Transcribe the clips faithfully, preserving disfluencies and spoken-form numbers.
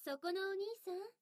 そこのお兄さん。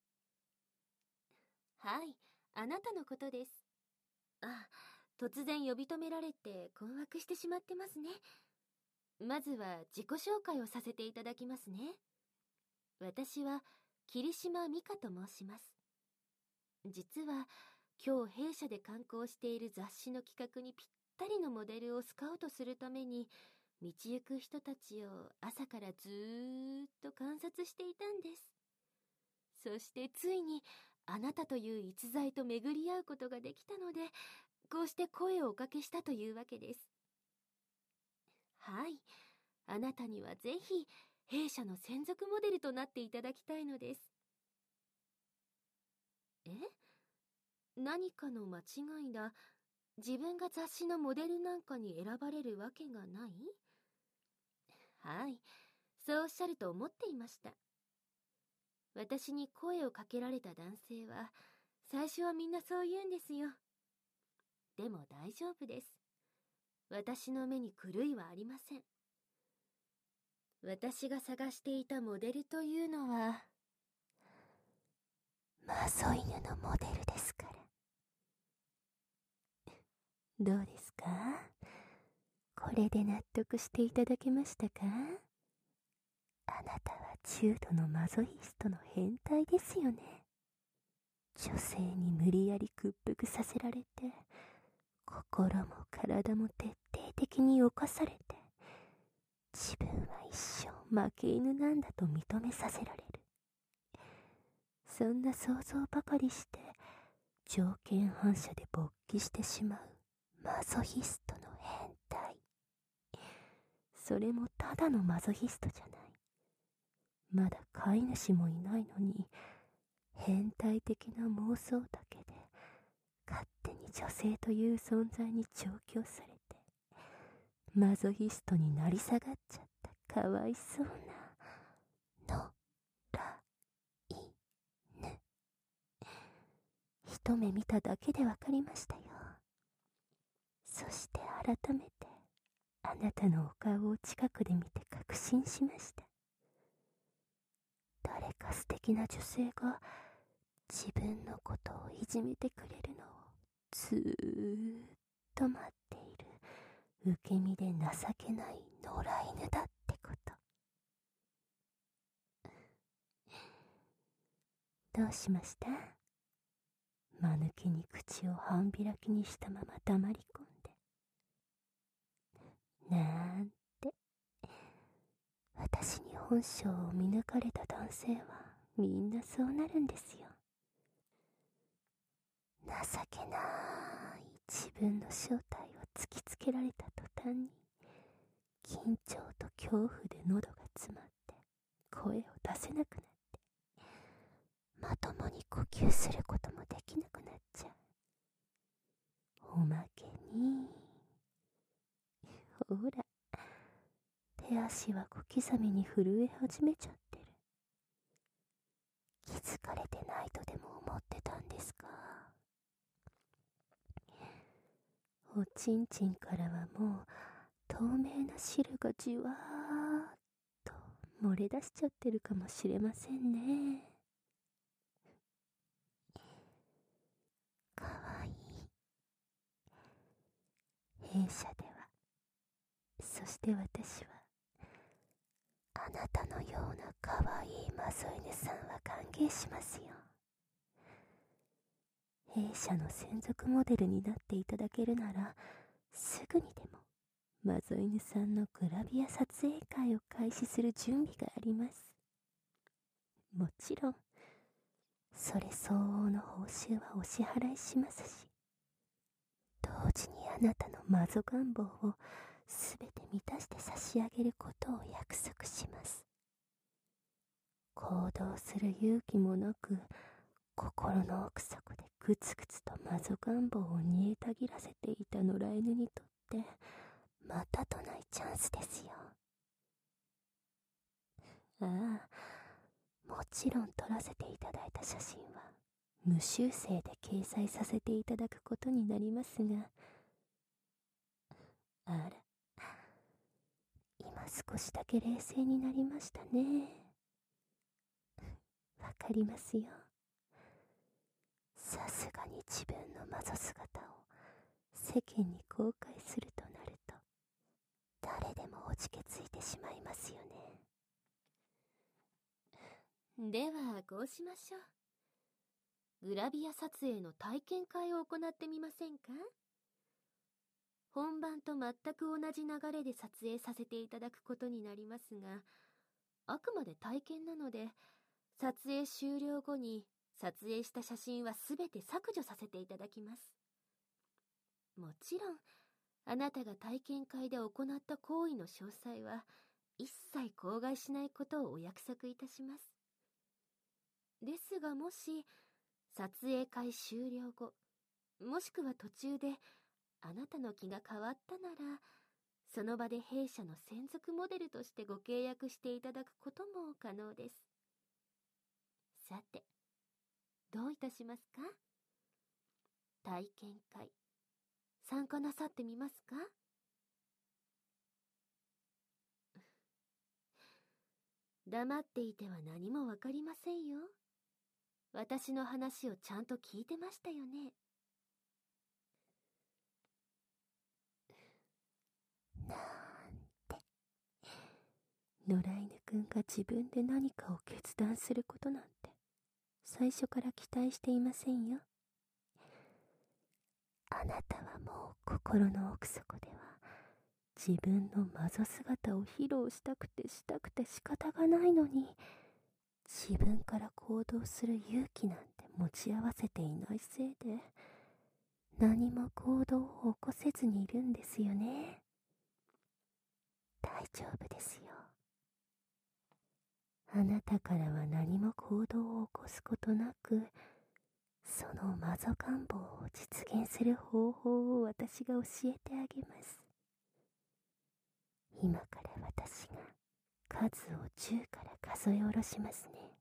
はい、あなたのことです。あ、突然呼び止められて困惑してしまってますね。まずは自己紹介をさせていただきますね。私は霧島美香と申します。実は今日弊社で刊行している雑誌の企画にぴったりのモデルをスカウトするために、道行く人たちを朝からずーっと観察していたんです。そしてついにあなたという逸材と巡り合うことができたので、こうして声をおかけしたというわけです。はい、あなたにはぜひ弊社の専属モデルとなっていただきたいのです。え？何かの間違いだ。自分が雑誌のモデルなんかに選ばれるわけがない？はい、そうおっしゃると思っていました。私に声をかけられた男性は、最初はみんなそう言うんですよ。でも大丈夫です。私の目に狂いはありません。私が探していたモデルというのは、マソイヌのモデルですから。どうですか？これで納得していただけましたか？あなたは中度のマゾヒストの変態ですよね。女性に無理やり屈服させられて、心も体も徹底的に侵されて、自分は一生負け犬なんだと認めさせられる。そんな想像ばかりして、条件反射で勃起してしまうマゾヒストの変態。それもただのマゾヒストじゃない。まだ飼い主もいないのに、変態的な妄想だけで勝手に女性という存在に調教されて、マゾヒストになり下がっちゃったかわいそうなのらいぬ。一目見ただけでわかりましたよ。そして改めてあなたのお顔を近くで見て確信しました。誰か素敵な女性が自分のことをいじめてくれるのをずーっと待っている受け身で情けない野良犬だってこと。どうしました？間抜けに口を半開きにしたまま黙り込んで。なんて。私に本性を見抜かれた男性はみんなそうなるんですよ。情けない自分の正体を突きつけられた途端に、緊張と恐怖で喉が詰まって声を出せなくなって、まともに呼吸することもできなくなっちゃう。おまけに、ほら、手足は小刻みに震え始めちゃってる。気づかれてないとでも思ってたんですか？おちんちんからはもう透明な汁がじわーっと漏れ出しちゃってるかもしれませんね。かわいい。弊社では、そして私は、あなたのようなかわいいマゾイヌさんは歓迎しますよ。弊社の専属モデルになっていただけるなら、すぐにでもマゾイヌさんのグラビア撮影会を開始する準備があります。もちろんそれ相応の報酬はお支払いしますし、同時にあなたのマゾ願望をすべて満たして差し上げることを約束します。行動する勇気もなく、心の奥底でグツグツとマゾ願望を煮えたぎらせていた野良犬にとってまたとないチャンスですよ。ああ、もちろん撮らせていただいた写真は無修正で掲載させていただくことになりますが、あら、今少しだけ冷静になりましたね。 りますよ。さすがに自分のマゾ姿を世間に公開するとなると、誰でもおじけついてしまいますよね。ではこうしましょう。グラビア撮影の体験会を行ってみませんか？本番と全く同じ流れで撮影させていただくことになりますが、あくまで体験なので、撮影終了後に撮影した写真はすべて削除させていただきます。もちろん、あなたが体験会で行った行為の詳細は一切口外しないことをお約束いたします。ですがもし、撮影会終了後、もしくは途中であなたの気が変わったなら、その場で弊社の専属モデルとしてご契約していただくことも可能です。さて、どういたしますか？体験会、参加なさってみますか？黙っていては何もわかりませんよ。私の話をちゃんと聞いてましたよね。なんて、野良犬くんが自分で何かを決断することなんて最初から期待していませんよ。あなたはもう心の奥底では自分のマゾ姿を披露したくてしたくて仕方がないのに、自分から行動する勇気なんて持ち合わせていないせいで、何も行動を起こせずにいるんですよね。大丈夫ですよ。あなたからは何も行動を起こすことなく、そのマゾ願望を実現する方法を私が教えてあげます。今から私が数をじゅうから数え下ろしますね。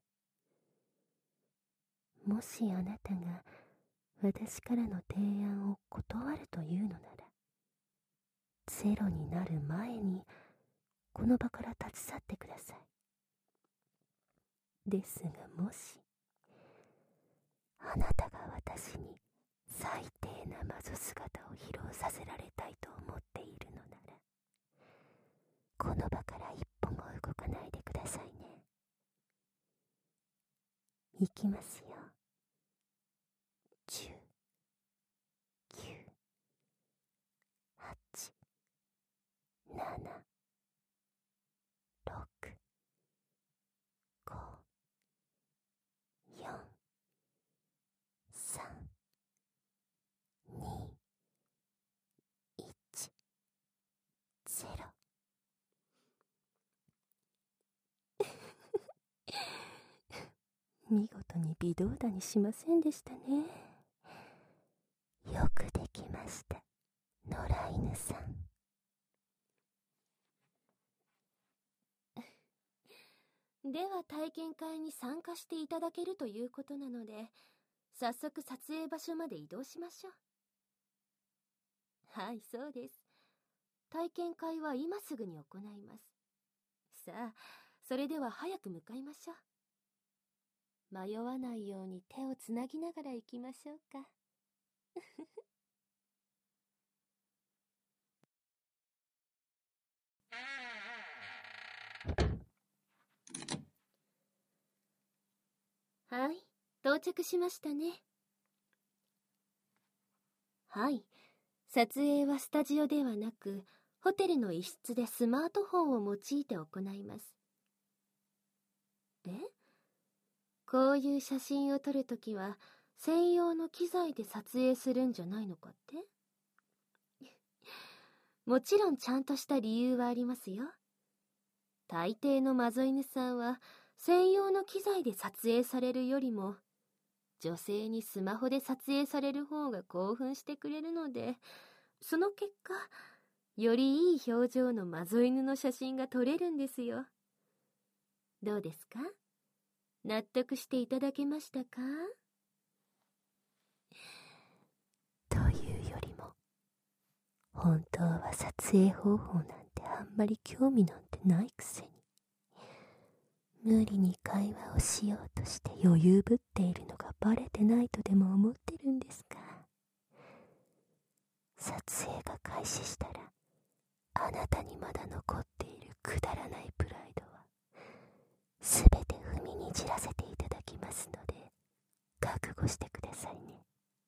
もしあなたが私からの提案を断るというのなら、ゼロになる前にこの場から立ち去ってください。ですがもし、あなたが私に最低なマゾ姿を披露させられたいと思っているのなら、この場から一歩も動かないでくださいね。行きますよ。じゅう、きゅう、はち、なな、ろく、ご、よん、さん、に、いち、ゼロ。見事に微動だにしませんでしたね。よくできました、野良犬さん。では体験会に参加していただけるということなので、早速撮影場所まで移動しましょう。はい、そうです。体験会は今すぐに行います。さあ、それでは早く向かいましょう。迷わないように手をつなぎながら行きましょうか。はい、到着しましたね。はい、撮影はスタジオではなく、ホテルの一室でスマートフォンを用いて行います。え？こういう写真を撮るときは、専用の機材で撮影するんじゃないのかって？もちろんちゃんとした理由はありますよ。大抵のマゾ犬さんは、専用の機材で撮影されるよりも、女性にスマホで撮影される方が興奮してくれるので、その結果、よりいい表情のマゾ犬の写真が撮れるんですよ。どうですか？納得していただけましたか？というよりも、本当は撮影方法なんてあんまり興味なんてないくせに、 無理に会話をしようとして余裕ぶっているのがバレてないとでも思ってるんですか？撮影が開始したら、あなたにまだ残っているくだらないプライドはすべて踏みにじらせていただきますので、覚悟してくださいね。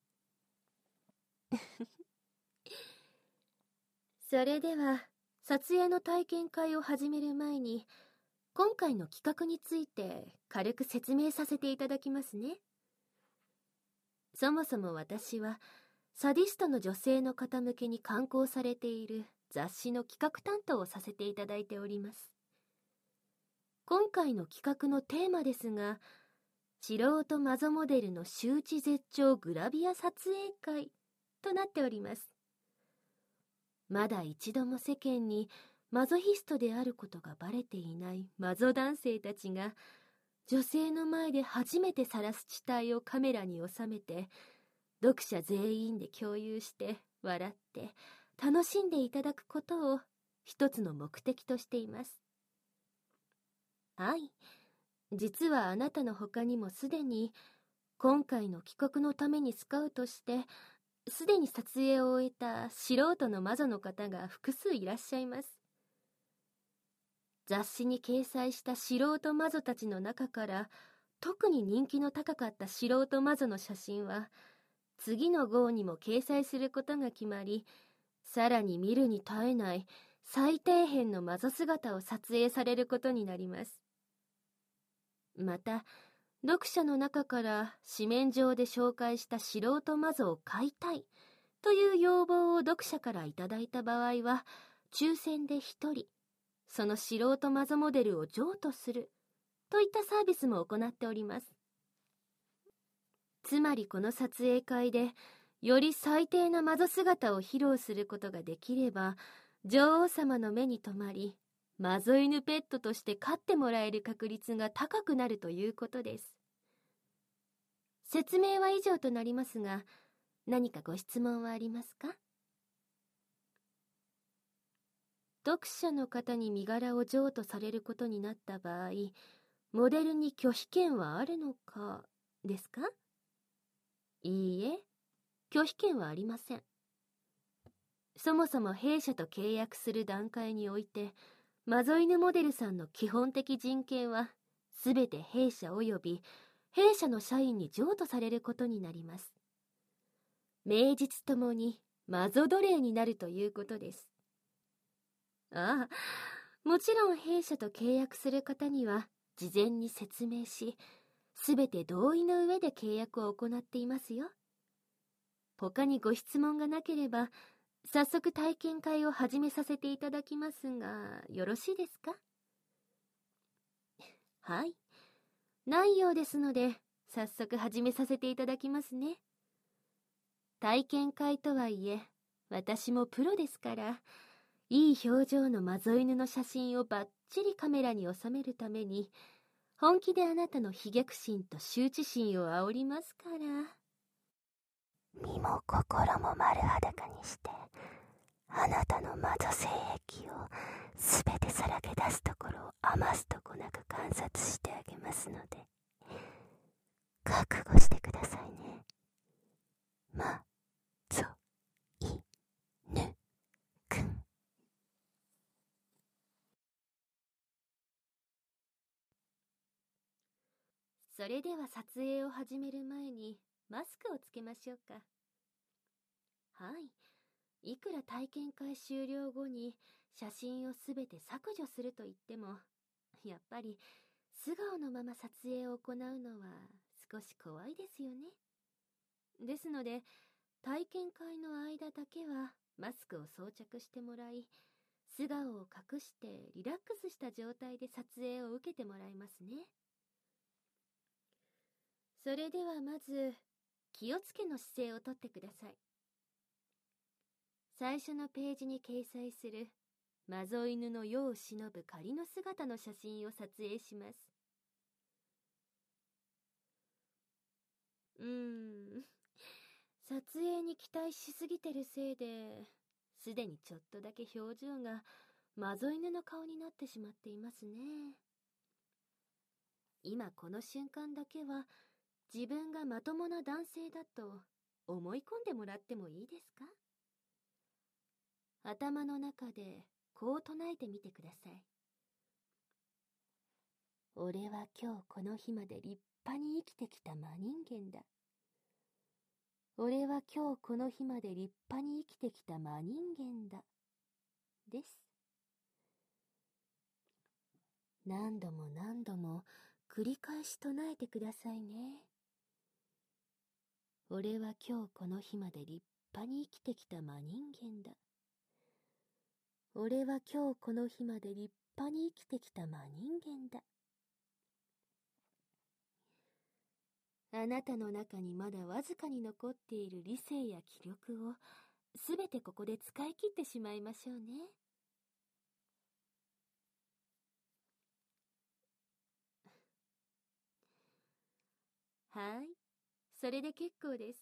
それでは撮影の体験会を始める前に、今回の企画について軽く説明させていただきますね。そもそも私はサディストの女性の方向けに刊行されている雑誌の企画担当をさせていただいております。今回の企画のテーマですが、素人マゾモデルの周知絶頂グラビア撮影会となっております。まだ一度も世間にマゾヒストであることがバレていないマゾ男性たちが、女性の前で初めて晒す地帯をカメラに収めて、読者全員で共有して笑って楽しんでいただくことを一つの目的としています。はい、実はあなたの他にもすでに今回の企画のためにスカウトしてすでに撮影を終えた素人の魔女の方が複数いらっしゃいます。雑誌に掲載した素人魔女たちの中から特に人気の高かった素人魔女の写真は次の号にも掲載することが決まり、さらに見るに耐えない最底辺の魔女姿を撮影されることになります。また読者の中から紙面上で紹介した素人魔女を買いたいという要望を読者からいただいた場合は、抽選でひとりその素人魔女モデルを譲渡するといったサービスも行っております。つまりこの撮影会でより最低な魔女姿を披露することができれば、女王様の目に留まり魔女犬ペットとして飼ってもらえる確率が高くなるということです。説明は以上となりますが、何かご質問はありますか？読者の方に身柄を譲渡されることになった場合、モデルに拒否権はあるのかですか？いいえ、拒否権はありません。そもそも弊社と契約する段階において、マゾ犬モデルさんの基本的人権はすべて弊社及び弊社の社員に譲渡されることになります。名実ともにマゾ奴隷になるということです。ああ、もちろん弊社と契約する方には事前に説明し、すべて同意の上で契約を行っていますよ。他にご質問がなければ、早速体験会を始めさせていただきますが、よろしいですか？はい。ないようですので、早速始めさせていただきますね。体験会とはいえ、私もプロですから、いい表情のマゾ犬の写真をバッチリカメラに収めるために、本気であなたの悲劇心と羞恥心を煽りますから。 身も心も丸裸にして、あなたの魔女性癖をすべてさらけ出すところを余すとこなく観察してあげますので、覚悟してくださいね。まぞいぬくん。 それでは撮影を始める前にマスクをつけましょうか。はい。いくら体験会終了後に写真をすべて削除すると言っても、やっぱり素顔のまま撮影を行うのは少し怖いですよね。ですので、体験会の間だけはマスクを装着してもらい、素顔を隠してリラックスした状態で撮影を受けてもらいますね。それではまず、気をつけの姿勢をとってください。最初のページに掲載するマゾ犬の世を忍ぶ仮の姿の写真を撮影します。うーん、撮影に期待しすぎてるせいで、すでにちょっとだけ表情がマゾ犬の顔になってしまっていますね。 今この瞬間だけは自分がまともな男性だと思い込んでもらってもいいですか？頭の中でこう唱えてみてください。俺は今日この日まで立派に生きてきた真人間だ。俺は今日この日まで立派に生きてきた真人間だ。です。何度も何度も繰り返し唱えてくださいね。俺は今日この日まで立派に生きてきた真人間だ。俺は今日この日まで立派に生きてきた真人間だ。あなたの中にまだわずかに残っている理性や気力をすべてここで使い切ってしまいましょうね。はい、それで結構です。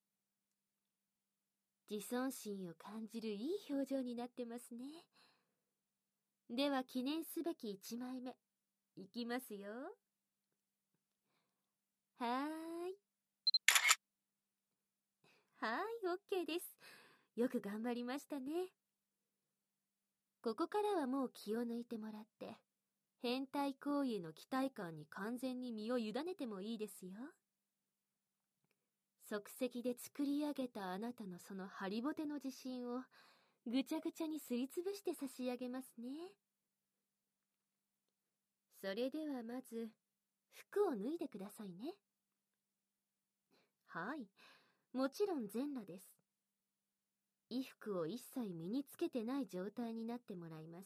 自尊心を感じるいい表情になってますね。では記念すべきいちまいめ、いきますよ。はーい。はーい、OK です。よく頑張りましたね。ここからはもう気を抜いてもらって、変態行為への期待感に完全に身を委ねてもいいですよ。即席で作り上げたあなたのそのハリボテの自信をぐちゃぐちゃにすりつぶして差し上げますね。それではまず服を脱いでくださいね。はい、もちろん全裸です。衣服を一切身につけてない状態になってもらいます。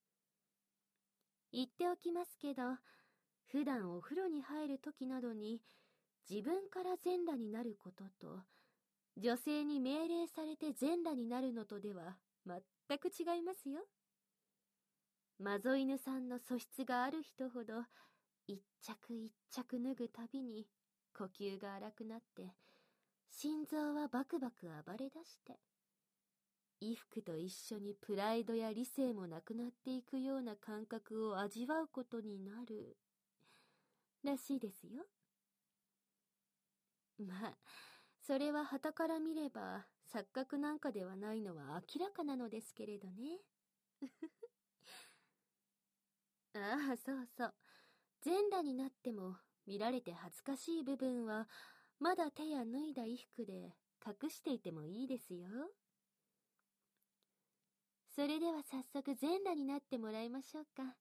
言っておきますけど、普段お風呂に入る時などに自分から全裸になることと、女性に命令されて全裸になるのとでは全く違いますよ。マゾ犬さんの素質がある人ほど、一着一着脱ぐたびに呼吸が荒くなって、心臓はバクバク暴れ出して、衣服と一緒にプライドや理性もなくなっていくような感覚を味わうことになるらしいですよ。まあ、それは傍から見れば錯覚なんかではないのは明らかなのですけれどね。ああ、そうそう。全裸になっても見られて恥ずかしい部分はまだ手や脱いだ衣服で隠していてもいいですよ。それでは早速全裸になってもらいましょうか。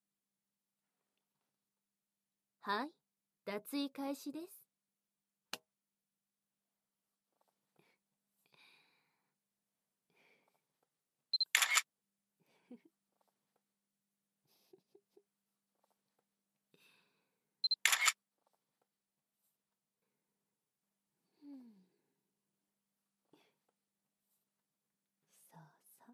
はい、脱衣開始です。うん、そうそう。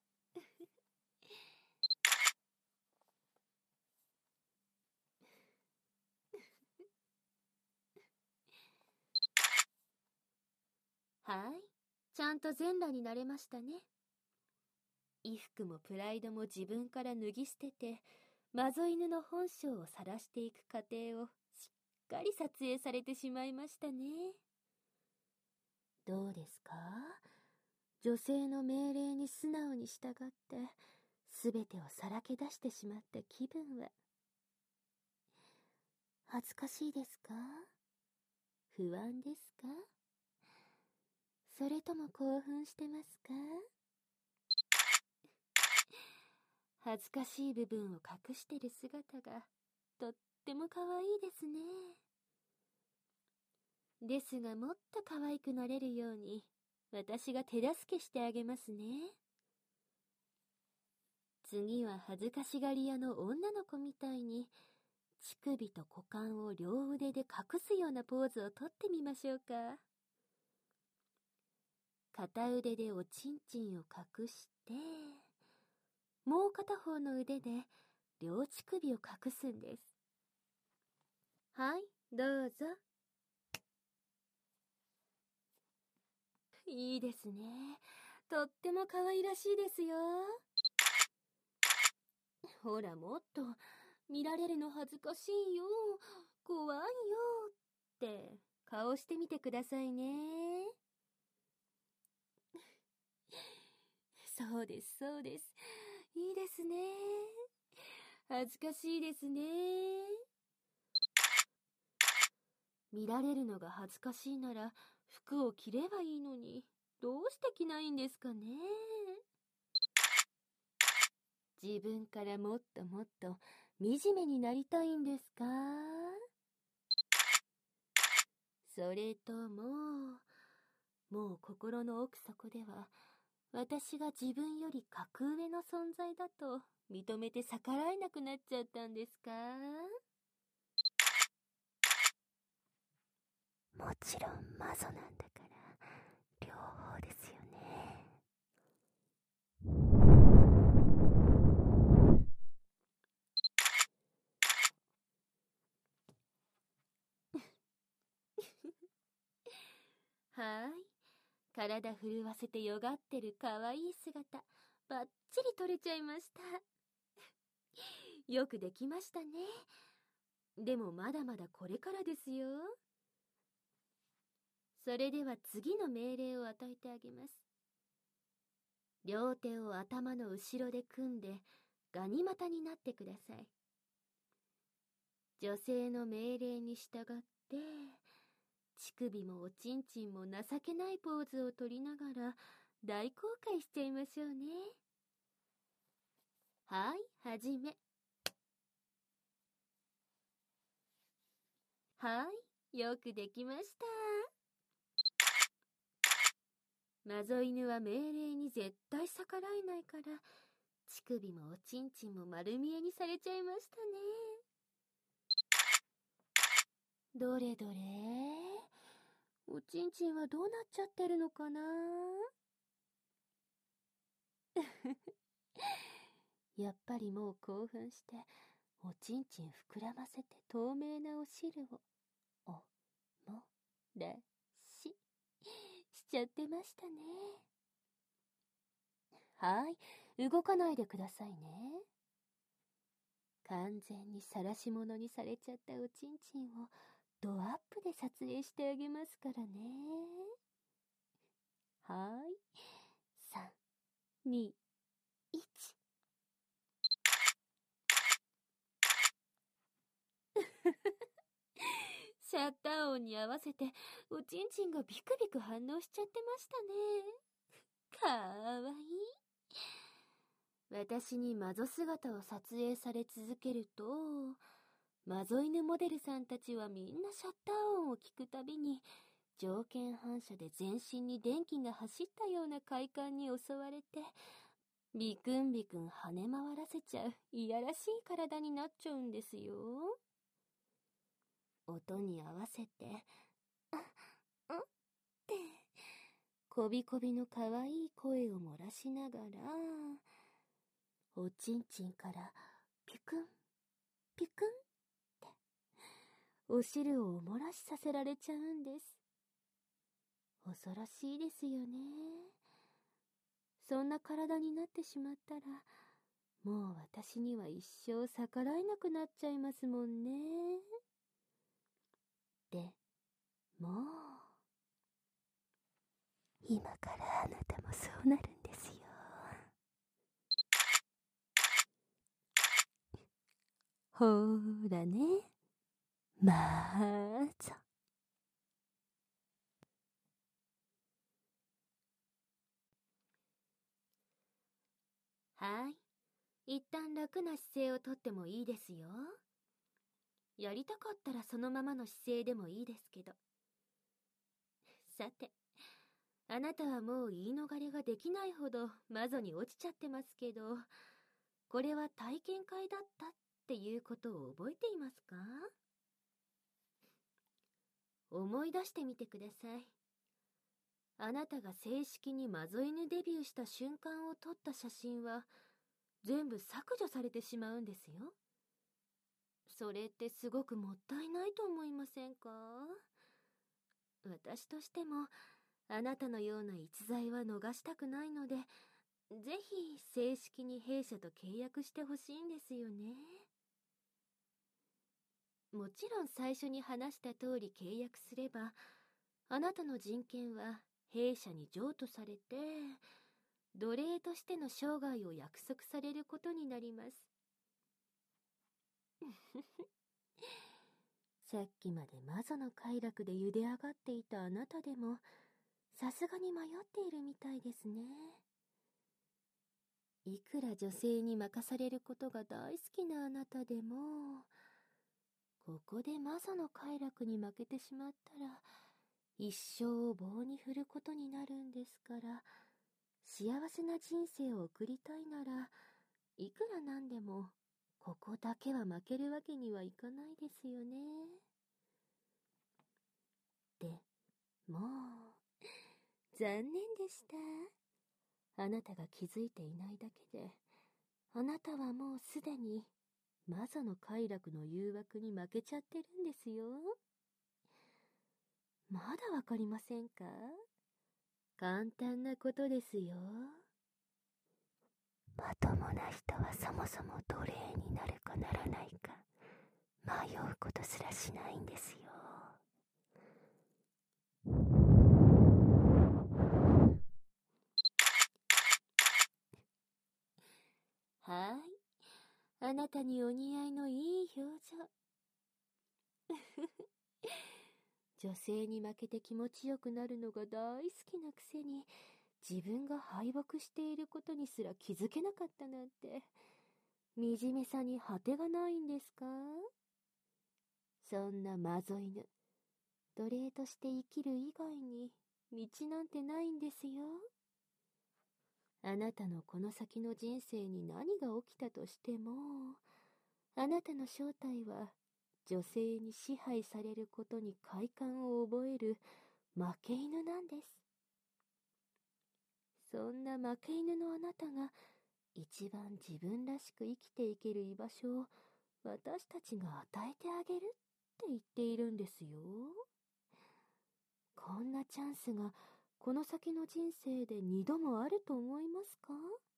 はい、ちゃんと全裸になれましたね。衣服もプライドも自分から脱ぎ捨てて、マゾ犬の本性を晒していく過程をしっかり撮影されてしまいましたね。どうですか？女性の命令に素直に従って、すべてをさらけ出してしまった気分は。恥ずかしいですか？不安ですか？それとも興奮してますか？恥ずかしい部分を隠してる姿がとっても可愛いですね。ですがもっと可愛くなれるように私が手助けしてあげますね。次は恥ずかしがり屋の女の子みたいに乳首と股間を両腕で隠すようなポーズをとってみましょうか。片腕でおちんちんを隠して、もう片方の腕で両乳首を隠すんです。はい、どうぞ。いいですね。とっても可愛らしいですよ。ほら、もっと見られるの恥ずかしいよ、怖いよって顔してみてくださいね。そうです、そうです。いいですね。恥ずかしいですね。見られるのが恥ずかしいなら服を着ればいいのに、どうして着ないんですかね。自分からもっともっと惨めになりたいんですか？それとも、もう心の奥底では私が自分より格上の存在だと認めて逆らえなくなっちゃったんですか？ もちろんマゾなんだから両方ですよね。 はーい、体震わせてよがってるかわいい姿バッチリ撮れちゃいました。よくできましたね。でもまだまだこれからですよ。それでは次の命令を与えてあげます。両手を頭の後ろで組んでガニ股になってください。女性の命令に従って乳首もおちんちんも情けないポーズを取りながら大公開しちゃいましょうね。はい、はじめ。はい、よくできました。マゾ犬は命令に絶対逆らえないから、乳首もおちんちんも丸見えにされちゃいましたね。どれどれ、おちんちんはどうなっちゃってるのかな。やっぱりもう興奮しておちんちん膨らませて透明なお汁をおもらししちゃってましたね。はい、動かないでくださいね。完全に晒し物にされちゃったおちんちんをドアップで撮影してあげますからね。はい、さん、に、いち。シャッター音に合わせておちんちんがビクビク反応しちゃってましたね。かわいい。私にマゾ姿を撮影され続けると、マゾ犬モデルさんたちはみんなシャッター音を聞くたびに条件反射で全身に電気が走ったような快感に襲われて、ビクンビクン跳ね回らせちゃういやらしい体になっちゃうんですよ。音に合わせて、あ、あって、こびこびのかわいい声を漏らしながら、おちんちんからピクン、ピクンって、お汁をお漏らしさせられちゃうんです。恐ろしいですよね。そんな体になってしまったら、もう私には一生逆らえなくなっちゃいますもんね。でも、 今からあなたもそうなるんですよ。ほーらね、まーぞ。 はい、一旦楽な姿勢をとってもいいですよ。やりたかったらそのままの姿勢でもいいですけど。さて、あなたはもう言い逃れができないほどマゾに落ちちゃってますけど、これは体験会だったっていうことを覚えていますか？思い出してみてください。あなたが正式にマゾ犬デビューした瞬間を撮った写真は全部削除されてしまうんですよ。それってすごくもったいないと思いませんか？私としてもあなたのような逸材は逃したくないので、ぜひ正式に弊社と契約してほしいんですよね。 もちろん最初に話した通り契約すれば、あなたの人権は弊社に譲渡されて、奴隷としての生涯を約束されることになります。さっきまで魔女の快楽で茹で上がっていたあなたでも、さすがに迷っているみたいですね。いくら女性に任されることが大好きなあなたでも、ここで魔女の快楽に負けてしまったら、一生を棒に振ることになるんですから、幸せな人生を送りたいなら、いくらなんでも、ここだけは負けるわけにはいかないですよね。でもう、残念でした。あなたが気づいていないだけで、あなたはもうすでに魔女の快楽の誘惑に負けちゃってるんですよ。まだわかりませんか？簡単なことですよ。 まともな人はそもそも奴隷になるかならないか迷うことすらしないんですよ。 はい。あなたにお似合いのいい表情。女性に負けて気持ちよくなるのが大好きなくせに、自分が敗北していることにすら気づけなかったなんて、惨めさに果てがないんですか？そんな魔女犬、奴隷として生きる以外に道なんてないんですよ。あなたのこの先の人生に何が起きたとしても、あなたの正体は女性に支配されることに快感を覚える負け犬なんです。そんな負け犬のあなたが一番自分らしく生きていける居場所を私たちが与えてあげるって言っているんですよ。こんなチャンスがこの先の人生で二度もあると思いますか？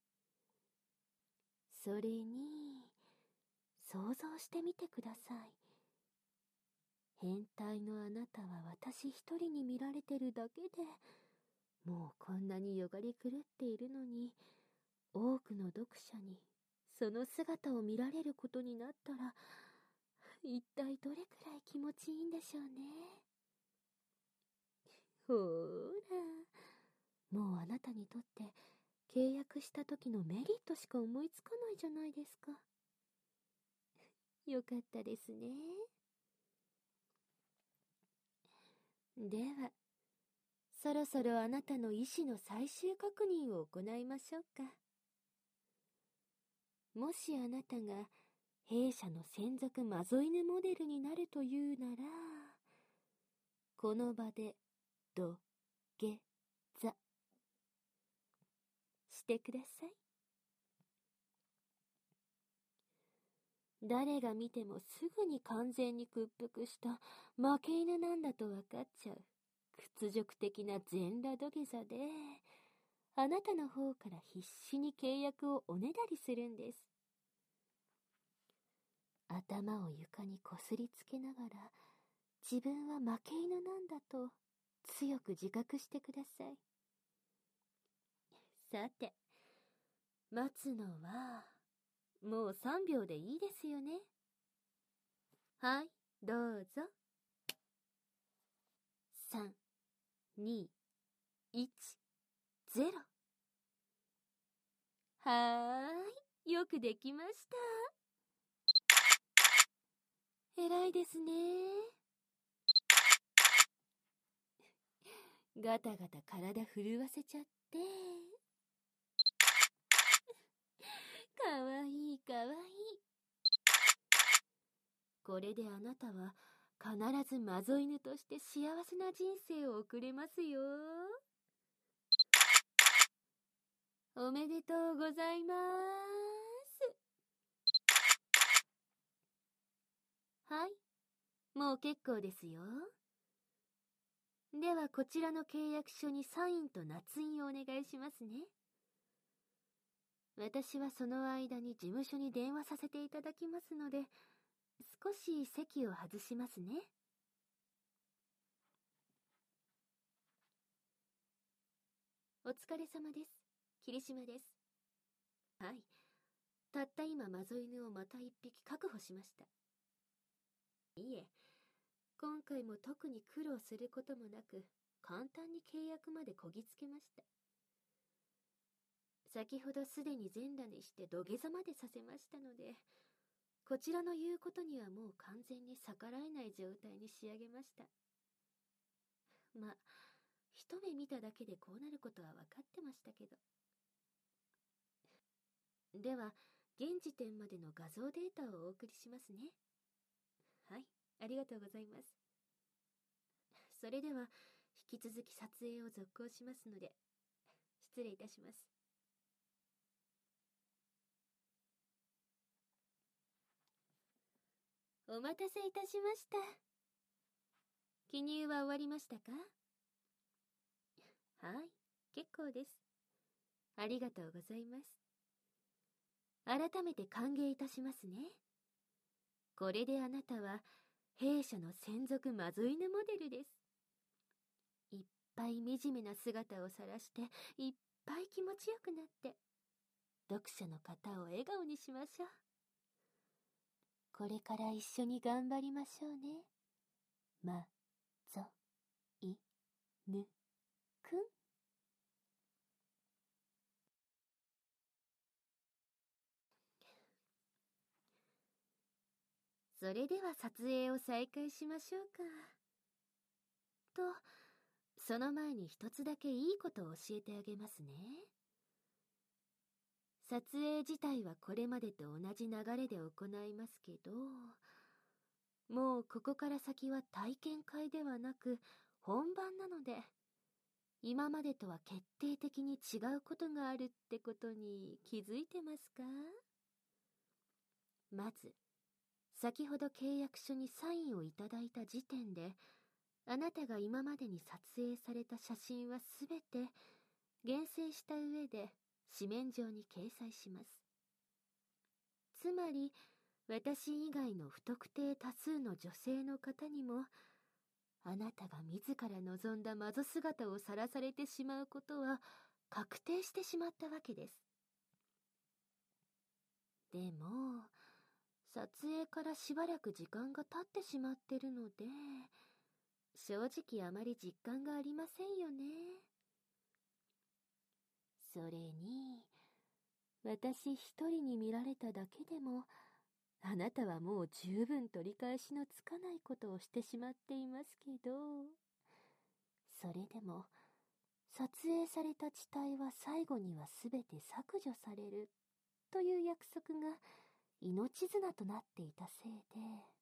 それに、想像してみてください。変態のあなたは私一人に見られてるだけで、もうこんなによがり狂っているのに、多くの読者にその姿を見られることになったら、一体どれくらい気持ちいいんでしょうね。ほーら、もうあなたにとって契約した時のメリットしか思いつかないじゃないですか。よかったですね。では、そろそろあなたの意思の最終確認を行いましょうか。もしあなたが弊社の専属魔女犬モデルになるというなら、この場で土下座してください。誰が見てもすぐに完全に屈服した負け犬なんだと分かっちゃう屈辱的な全裸土下座で、あなたの方から必死に契約をおねだりするんです。頭を床にこすりつけながら、自分は負け犬なんだと強く自覚してください。さて、待つのはもうさんびょうでいいですよね。はい、どうぞ。さん、に、いち、ゼロ。はーい、よくできました。偉いですね。ガタガタ体震わせちゃって。かわいいかわいい。これであなたは必ず魔女犬として幸せな人生を送れますよ。おめでとうございます。はい、もう結構ですよ。ではこちらの契約書にサインと捺印をお願いしますね。私はその間に事務所に電話させていただきますので、 少し席を外しますね。お疲れ様です。霧島です。はい。たった今、マゾ犬をまた一匹確保しました。いえ、今回も特に苦労することもなく、簡単に契約までこぎつけました。先ほどすでに全裸にして土下座までさせましたので、こちらの言うことにはもう完全に逆らえない状態に仕上げました。ま、一目見ただけでこうなることは分かってましたけど。では、現時点までの画像データをお送りしますね。はい、ありがとうございます。それでは、引き続き撮影を続行しますので、失礼いたします。お待たせいたしました。記入は終わりましたか？はい、結構です。ありがとうございます。改めて歓迎いたしますね。これであなたは、弊社の専属マゾ犬モデルです。いっぱい惨めな姿を晒して、いっぱい気持ちよくなって、読者の方を笑顔にしましょう。これから一緒に頑張りましょうね。ま、ぞ、い、ぬ、くん。それでは撮影を再開しましょうか。と、その前に一つだけいいことを教えてあげますね。撮影自体はこれまでと同じ流れで行いますけど、もうここから先は体験会ではなく本番なので、今までとは決定的に違うことがあるってことに気づいてますか？まず、先ほど契約書にサインをいただいた時点で、あなたが今までに撮影された写真はすべて厳選した上で紙面上に掲載します。つまり、私以外の不特定多数の女性の方にも、あなたが自ら望んだマゾ姿を晒されてしまうことは確定してしまったわけです。でも、撮影からしばらく時間が経ってしまってるので、正直あまり実感がありませんよね。それに、私一人に見られただけでも、あなたはもう十分取り返しのつかないことをしてしまっていますけど、それでも、撮影された地帯は最後にはすべて削除されるという約束が命綱となっていたせいで、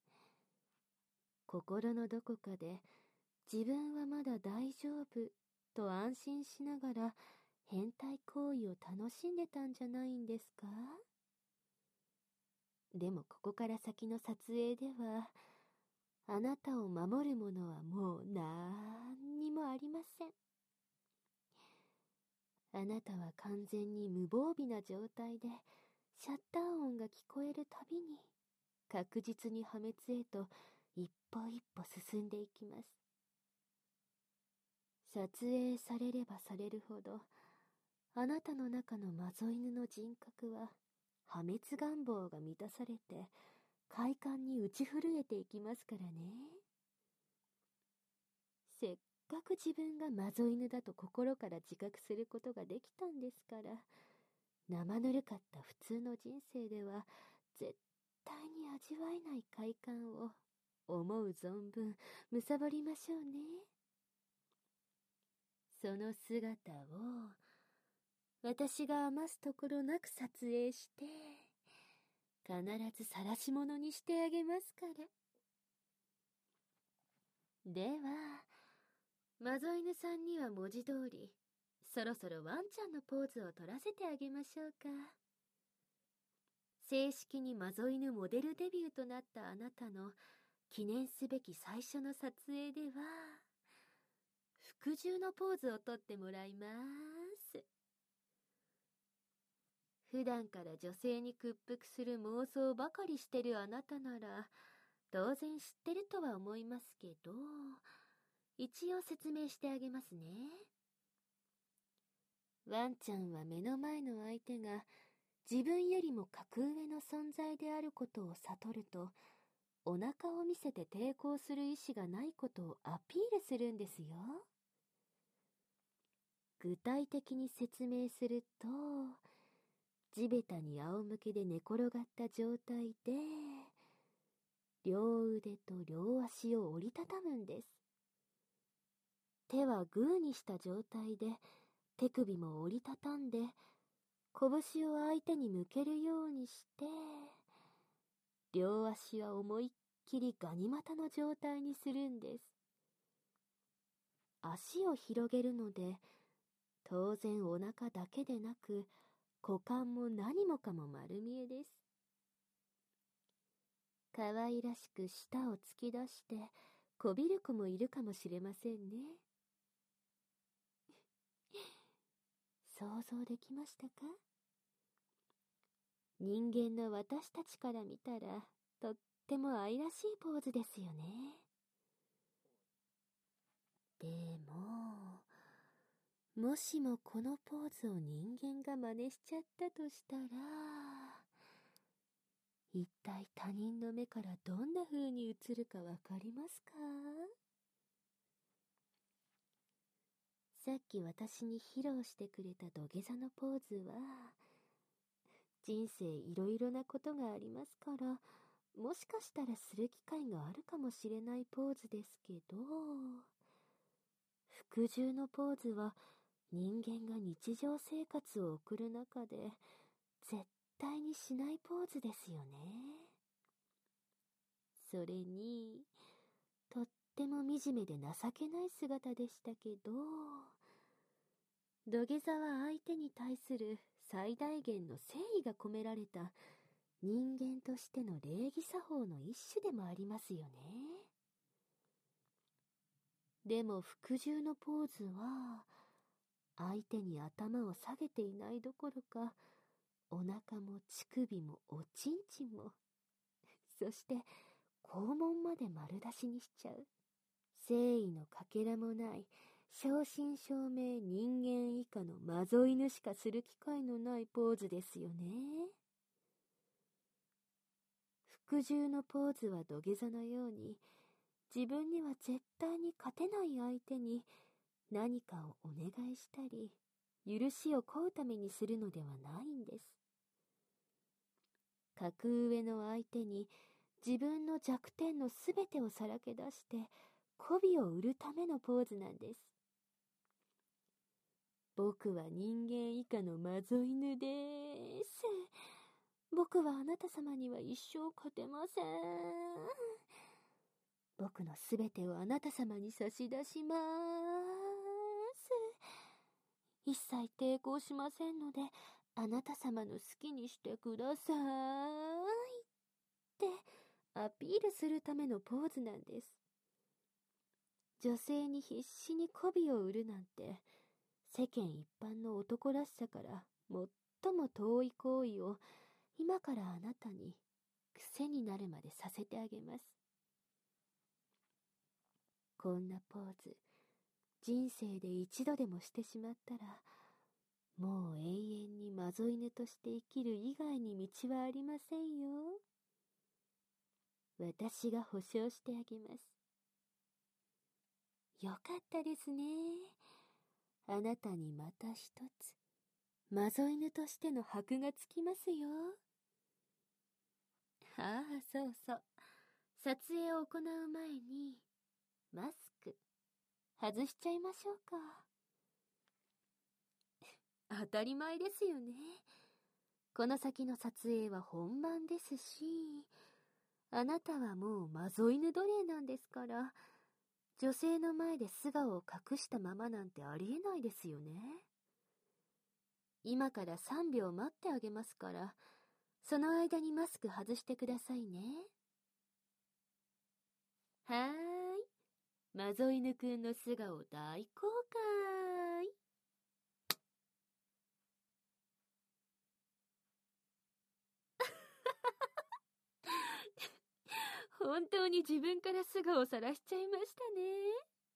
心のどこかで自分はまだ大丈夫と安心しながら変態行為を楽しんでたんじゃないんですか？でもここから先の撮影では、あなたを守るものはもうなんにもありません。あなたは完全に無防備な状態で、シャッター音が聞こえるたびに、確実に破滅へと一歩一歩進んでいきます。撮影されればされるほど、あなたの中のマゾ犬の人格は、破滅願望が満たされて、快感に打ち震えていきますからね。せっかく自分がマゾ犬だと心から自覚することができたんですから、生ぬるかった普通の人生では絶対に味わえない快感を思う存分貪りましょうね。その姿を私が余すところなく撮影して必ず晒し物にしてあげますから。では、マゾ犬さんには文字通りそろそろワンちゃんのポーズを取らせてあげましょうか。正式にマゾ犬モデルデビューとなったあなたの記念すべき最初の撮影では、服従のポーズをとってもらいます。 普段から女性に屈服する妄想ばかりしてるあなたなら、当然知ってるとは思いますけど、一応説明してあげますね。ワンちゃんは目の前の相手が自分よりも格上の存在であることを悟ると、お腹を見せて抵抗する意志がないことをアピールするんですよ。具体的に説明すると、地べたに仰向けで寝転がった状態で、両腕と両足を折りたたむんです。手はグーにした状態で、手首も折りたたんで、拳を相手に向けるようにして、両足は思いっきりガニ股の状態にするんです。足を広げるので、当然お腹だけでなく、股間も何もかも丸見えです。可愛らしく舌を突き出して、こびる子もいるかもしれませんね。想像できましたか？人間の私たちから見たら、とっても愛らしいポーズですよね。でも、もしもこのポーズを人間が真似しちゃったとしたら、一体他人の目からどんな風に映るかわかりますか？さっき私に披露してくれた土下座のポーズは、人生いろいろなことがありますから、もしかしたらする機会があるかもしれないポーズですけど、服従のポーズは人間が日常生活を送る中で絶対にしないポーズですよね。それに、とっても惨めで情けない姿でしたけど、土下座は相手に対する最大限の誠意が込められた人間としての礼儀作法の一種でもありますよね。でも服従のポーズは相手に頭を下げていないどころか、お腹も乳首もおちんちんも、そして肛門まで丸出しにしちゃう、誠意のかけらもない正真正銘人間以下のマゾ犬しかする機会のないポーズですよね。服従のポーズは土下座のように、自分には絶対に勝てない相手に何かをお願いしたり、許しを請うためにするのではないんです。格上の相手に自分の弱点のすべてをさらけ出して媚びを売るためのポーズなんです。僕は人間以下のマゾ犬です。僕はあなた様には一生勝てません。僕のすべてをあなた様に差し出します。一切抵抗しませんので、あなた様の好きにしてください。ってアピールするためのポーズなんです。女性に必死に媚びを売るなんて、世間一般の男らしさから最も遠い行為を今からあなたに癖になるまでさせてあげます。こんなポーズ、人生で一度でもしてしまったら、もう永遠にマゾ犬として生きる以外に道はありませんよ。私が保証してあげます。よかったですね。あなたにまた一つ、マゾ犬としての箔がつきますよ。ああ、そうそう。撮影を行う前に、マスク、外しちゃいましょうか。当たり前ですよね。この先の撮影は本番ですし、あなたはもうマゾ犬奴隷なんですから、女性の前で素顔を隠したままなんてありえないですよね。今からさんびょう待ってあげますから、その間にマスク外してくださいね。はーい。マゾ犬くんの素顔大公開。 に自分から素顔を晒しちゃいましたね。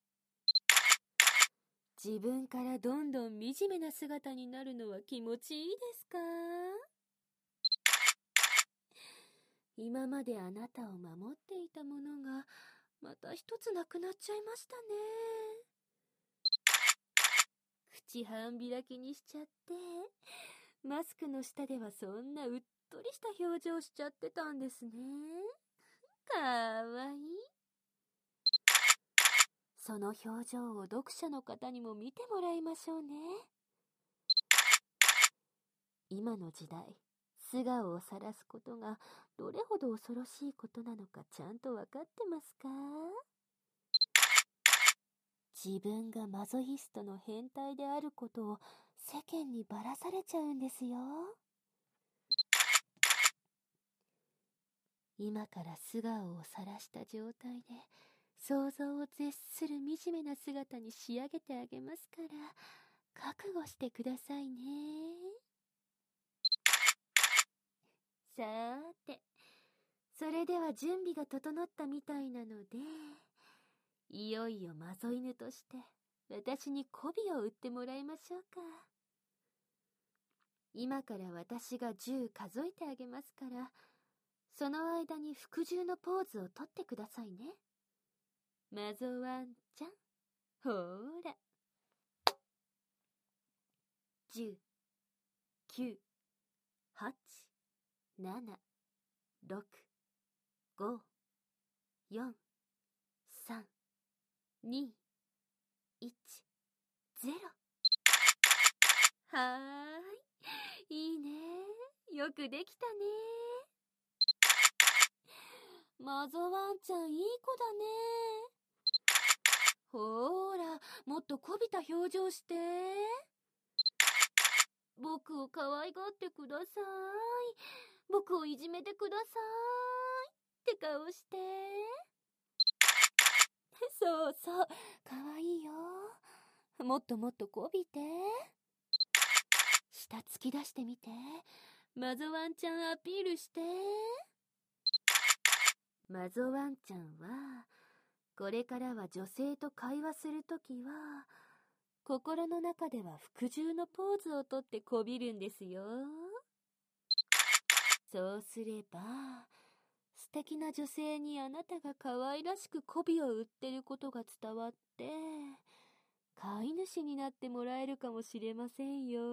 自分からどんどん惨めな姿になるのは気持ちいいですか？今まであなたを守っていたものがまた一つなくなっちゃいましたね。口半開きにしちゃって、マスクの下ではそんなうっとりした表情しちゃってたんですね。かわいい。その表情を読者の方にも見てもらいましょうね。今の時代、素顔を晒すことがどれほど恐ろしいことなのかちゃんとわかってますか？自分がマゾヒストの変態であることを世間にばらされちゃうんですよ。今から素顔を晒した状態で想像を絶する惨めな姿に仕上げてあげますから、覚悟してくださいね。さーて、それでは準備が整ったみたいなので、いよいよマゾ犬として私に媚びを売ってもらいましょうか。今から私がじゅう数えてあげますから、その間に服従のポーズをとってくださいね。マゾワンちゃん、ほーら。じゅう、きゅう、はち、なな、ろく、ご、よん、さん、に、いち、ゼロ。はーい。いいね。よくできたね。マゾワンちゃんいい子だね。ほーら、もっとこびた表情して。僕を可愛がってください。僕をいじめてください。って顔して。そうそう、可愛いよ。もっともっとこびて。下突き出してみて。マゾワンちゃんアピールして。マゾワンちゃんは、これからは女性と会話するときは、心の中では服従のポーズをとってこびるんですよ。そうすれば、素敵な女性にあなたが可愛らしく媚びを売ってることが伝わって、飼い主になってもらえるかもしれませんよ。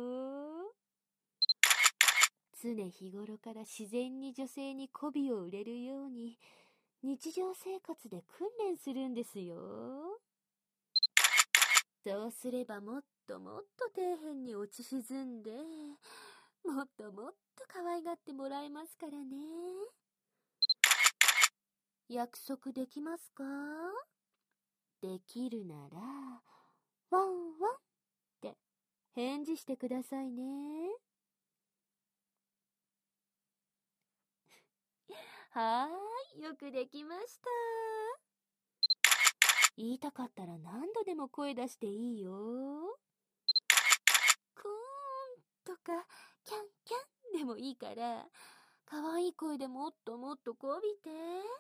常日頃から自然に女性に媚びを売れるように、日常生活で訓練するんですよ。そうすればもっともっと底辺に落ち沈んで、もっともっと可愛がってもらえますからね。約束できますか？できるなら、ワンワンって返事してくださいね。はーい、よくできました。言いたかったら何度でも声出していいよ。クーンとかキャンキャンでもいいから、可愛い声でもっともっとこびて。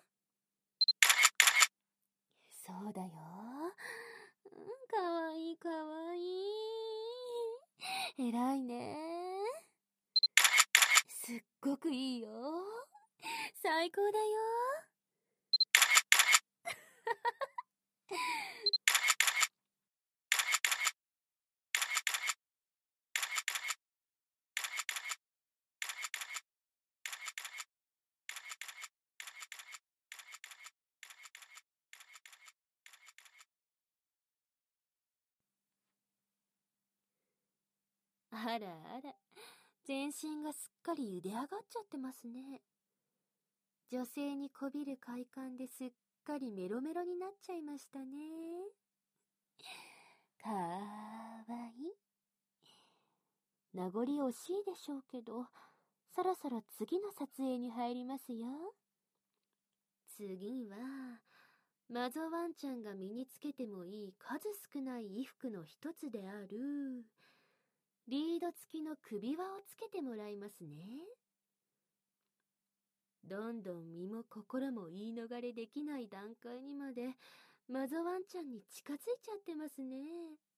そうだよ。うん、かわいいかわいい。偉いね。すっごくいいよ。最高だよ。あらあら、全身がすっかり茹で上がっちゃってますね。女性にこびる快感ですっかりメロメロになっちゃいましたね。かわいい。名残惜しいでしょうけど、そろそろ次の撮影に入りますよ。次は、マゾワンちゃんが身につけてもいい数少ない衣服の一つである、リード付きの首輪をつけてもらいますね。 どんどん身も心も言い逃れできない段階にまでマゾワンちゃんに近づいちゃってますね。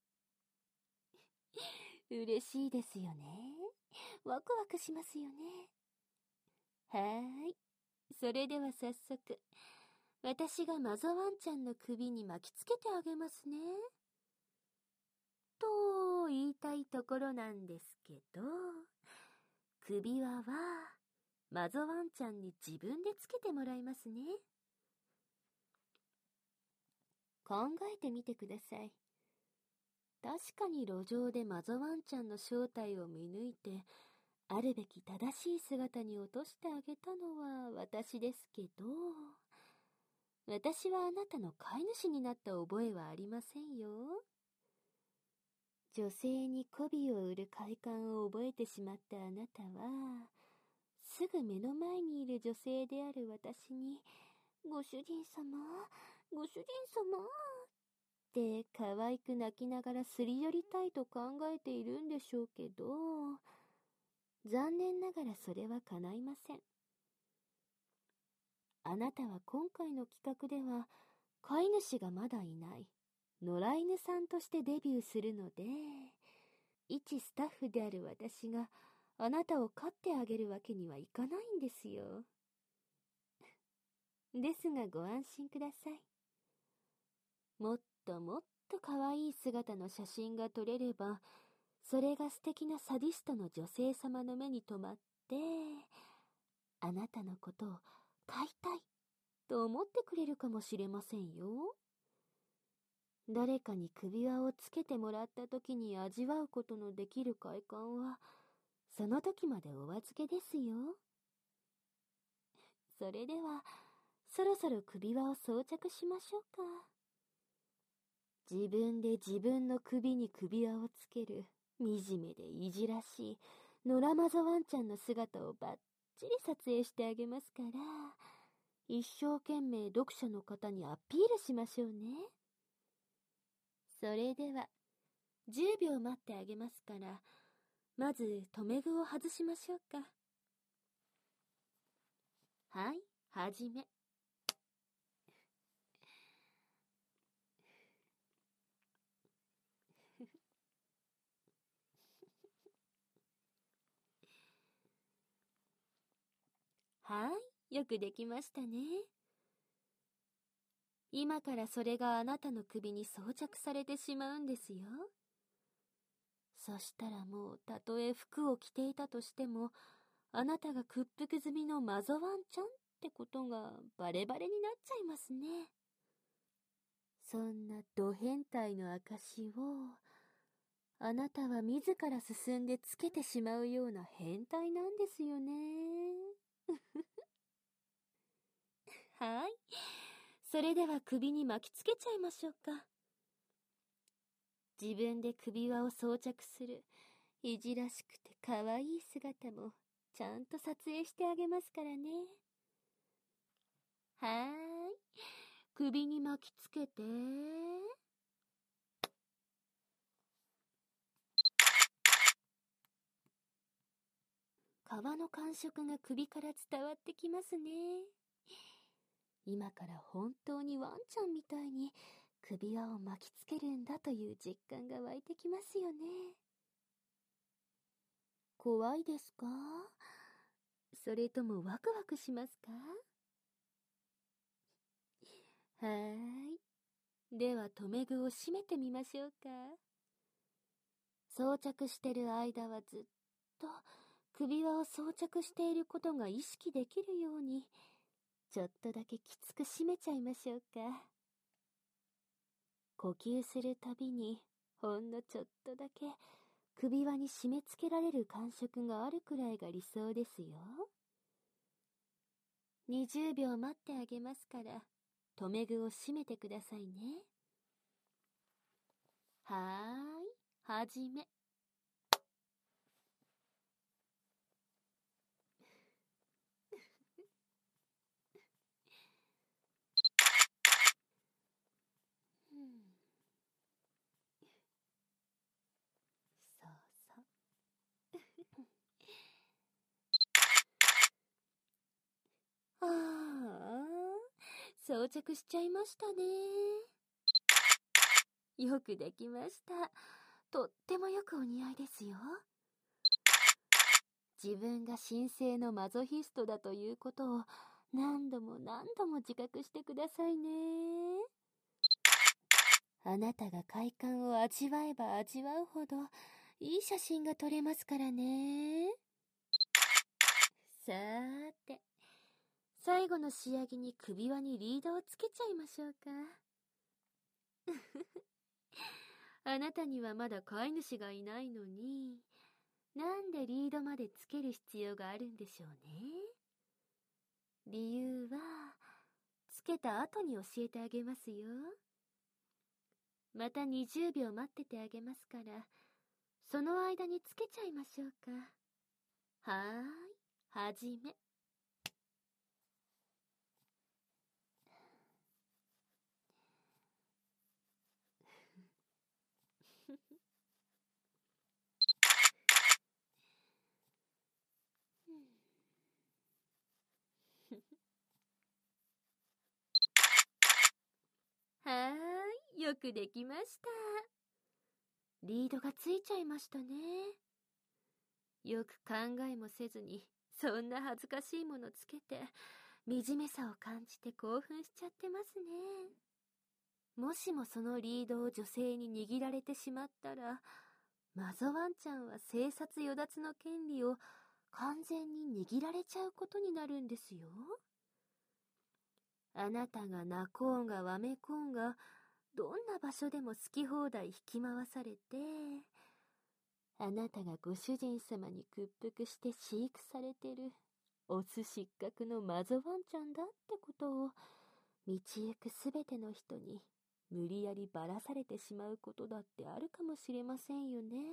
嬉しいですよね。ワクワクしますよね。 はーい。それでは早速、私がマゾワンちゃんの首に巻きつけてあげますね。と言いたいところなんですけど、首輪はマゾワンちゃんに自分でつけてもらいますね。考えてみてください。確かに路上でマゾワンちゃんの正体を見抜いて、あるべき正しい姿に落としてあげたのは私ですけど、私はあなたの飼い主になった覚えはありませんよ。女性に媚びを売る快感を覚えてしまったあなたは、すぐ目の前にいる女性である私に、ご主人様、ご主人様って可愛く泣きながらすり寄りたいと考えているんでしょうけど、残念ながらそれは叶いません。あなたは今回の企画では飼い主がまだいない野良犬さんとしてデビューするので、一スタッフである私があなたを飼ってあげるわけにはいかないんですよ。ですがご安心ください。もっともっと可愛い姿の写真が撮れれば、それが素敵なサディストの女性様の目に留まって、あなたのことを飼いたいと思ってくれるかもしれませんよ。誰かに首輪をつけてもらった時に味わうことのできる快感は、その時までお預けですよ。それでは、そろそろ首輪を装着しましょうか。自分で自分の首に首輪をつける、惨めでいじらしい、野良マゾワンちゃんの姿をバッチリ撮影してあげますから、一生懸命読者の方にアピールしましょうね。それでは、じゅうびょう待ってあげますから、まず留め具を外しましょうか。はい、はじめ。はい、よくできましたね。今からそれがあなたの首に装着されてしまうんですよ。そしたらもうたとえ服を着ていたとしても、あなたが屈服済みのマゾワンちゃんってことがバレバレになっちゃいますね。そんなド変態の証を、あなたは自ら進んでつけてしまうような変態なんですよね。はい。それでは首に巻きつけちゃいましょうか。自分で首輪を装着するいじらしくて可愛い姿もちゃんと撮影してあげますからね。はーい。首に巻きつけて。皮の感触が首から伝わってきますね。今から本当にワンちゃんみたいに首輪を巻きつけるんだという実感が湧いてきますよね。怖いですか？それともワクワクしますか？はーい。では留め具を締めてみましょうか。装着してる間はずっと首輪を装着していることが意識できるように、ちょっとだけきつく締めちゃいましょうか。呼吸するたびにほんのちょっとだけ首輪に締め付けられる感触があるくらいが理想ですよ。にじゅうびょう待ってあげますから、留め具を締めてくださいね。はーい、はじめ。うん、そうそう。 装着しちゃいましたね。よくできました。とってもよくお似合いですよ。自分が神聖のマゾヒストだということを何度も何度も自覚してくださいね。あなたが快感を味わえば味わうほどいい写真が撮れますからね。さーて、最後の仕上げに首輪にリードをつけちゃいましょうか。あなたにはまだ飼い主がいないのに、なんでリードまでつける必要があるんでしょうね。理由は、つけた後に教えてあげますよ。またにじゅうびょう待っててあげますから、その間につけちゃいましょうか。はーい、はじめ。はーい、よくできました。リードがついちゃいましたね。よく考えもせずに、そんな恥ずかしいものつけて、惨めさを感じて興奮しちゃってますね。もしもそのリードを女性に握られてしまったら、マゾワンちゃんは生殺与奪の権利を完全に握られちゃうことになるんですよ。あなたが泣こうがわめこうが、どんな場所でも好き放題引き回されて、あなたがご主人様に屈服して飼育されてるオス失格のマゾワンちゃんだってことを道行くすべての人に無理やりばらされてしまうことだってあるかもしれませんよね。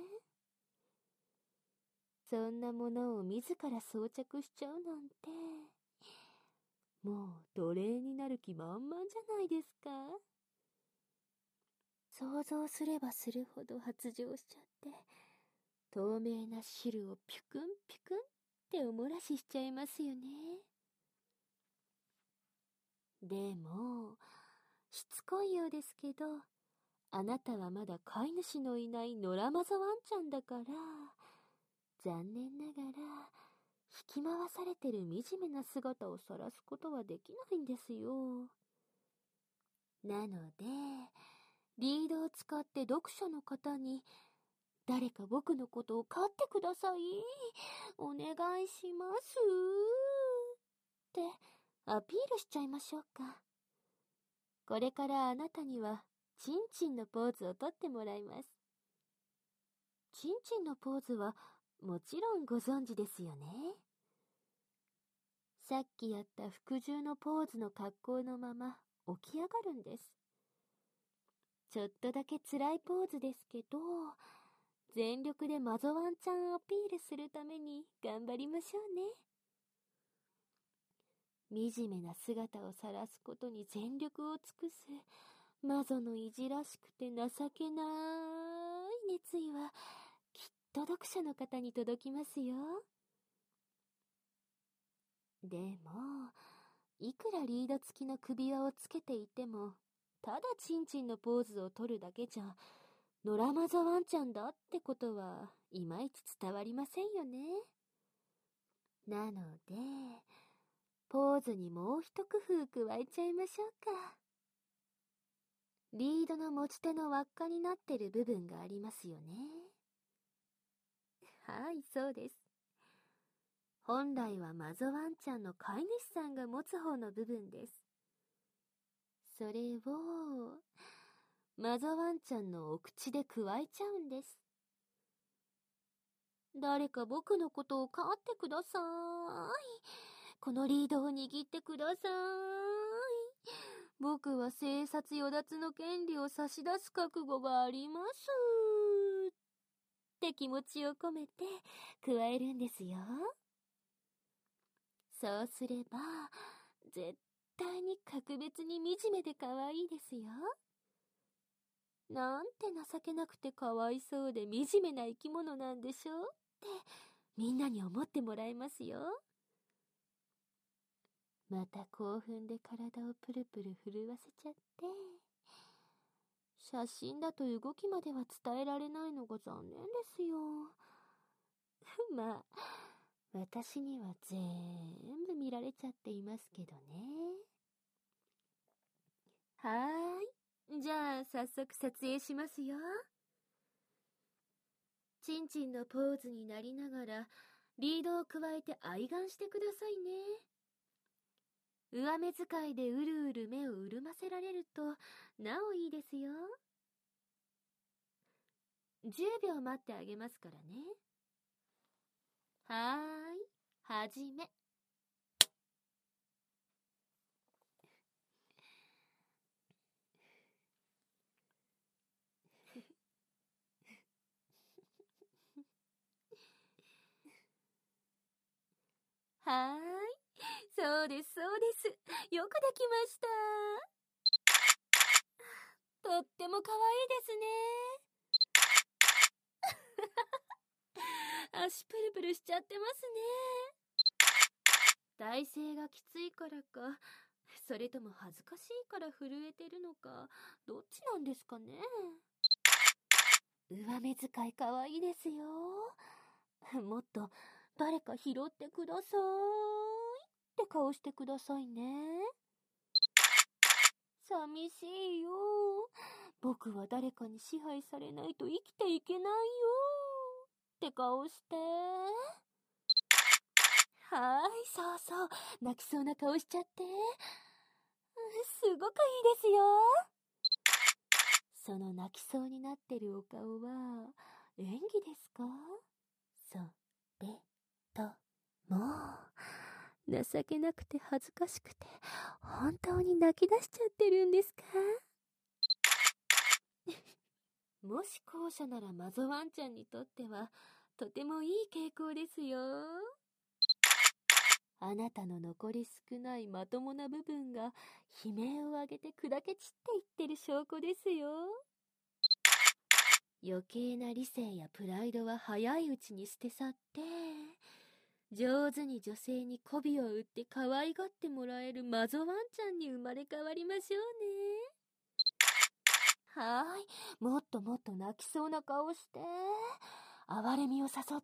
そんなものを自ら装着しちゃうなんて、もう奴隷になる気満々じゃないですか。想像すればするほど発情しちゃって、透明な汁をピュクンピュクンっておもらししちゃいますよね。でも、しつこいようですけど、あなたはまだ飼い主のいない野良マゾワンちゃんだから、残念ながら、引き回されてる惨めな姿を晒すことはできないんですよ。なので、リードを使って読者の方に、誰か僕のことを飼ってください。お願いします。ってアピールしちゃいましょうか。これからあなたには、チンチンのポーズをとってもらいます。チンチンのポーズは、もちろんご存知ですよね。さっきやった服従のポーズの格好のまま起き上がるんです。ちょっとだけ辛いポーズですけど、全力でマゾワンちゃんアピールするために頑張りましょうね。惨めな姿を晒すことに全力を尽くすマゾのいじらしくて情けない熱意はきっと読者の方に届きますよ。でも、いくらリード付きの首輪をつけていても、ただチンチンのポーズを取るだけじゃ、野良マゾワンちゃんだってことはいまいち伝わりませんよね。なので、ポーズにもう一工夫加えちゃいましょうか。リードの持ち手の輪っかになってる部分がありますよね。はい、そうです。本来はマゾワンちゃんの飼い主さんが持つ方の部分です。それを、マゾワンちゃんのお口でくわえちゃうんです。誰か僕のことを飼ってください。このリードを握ってください。僕は生殺与奪の権利を差し出す覚悟があります。って気持ちを込めて加えるんですよ。そうすれば、絶対に格別に惨めで可愛いですよ。なんて情けなくてかわいそうで惨めな生き物なんでしょうってみんなに思ってもらえますよ。 また興奮で体をプルプル震わせちゃって。写真だと動きまでは伝えられないのが残念ですよ。まあ、私には全部見られちゃっていますけどね。 はーい。じゃあ、早速撮影しますよ。チンチンのポーズになりながら、リードを加えて愛玩してくださいね。上目遣いでうるうる目を潤ませられると、なおいいですよ。じゅうびょう待ってあげますからね。はーい、はじめ。はーい、そうですそうです。よくできました。とっても可愛いですね。足プルプルしちゃってますね。体勢がきついからか、それとも恥ずかしいから震えてるのか、どっちなんですかね。 上目遣いかわいいですよ。もっと誰か拾ってくださいって顔してくださいね。寂しいよ。僕は誰かに支配されないと生きていけないよって顔して。はい、そうそう。泣きそうな顔しちゃって。すごくいいですよ。その泣きそうになってるお顔は演技ですか？それとも情けなくて恥ずかしくて本当に泣き出しちゃってるんですか？ もし後者ならマゾワンちゃんにとってはとてもいい傾向ですよ。 あなたの残り少ないまともな部分が悲鳴を上げて砕け散っていってる証拠ですよ。余計な理性やプライドは早いうちに捨て去って、上手に女性に媚びを売って可愛がってもらえるマゾワンちゃんに生まれ変わりましょうね。はーい、もっともっと泣きそうな顔して、哀れみを誘って。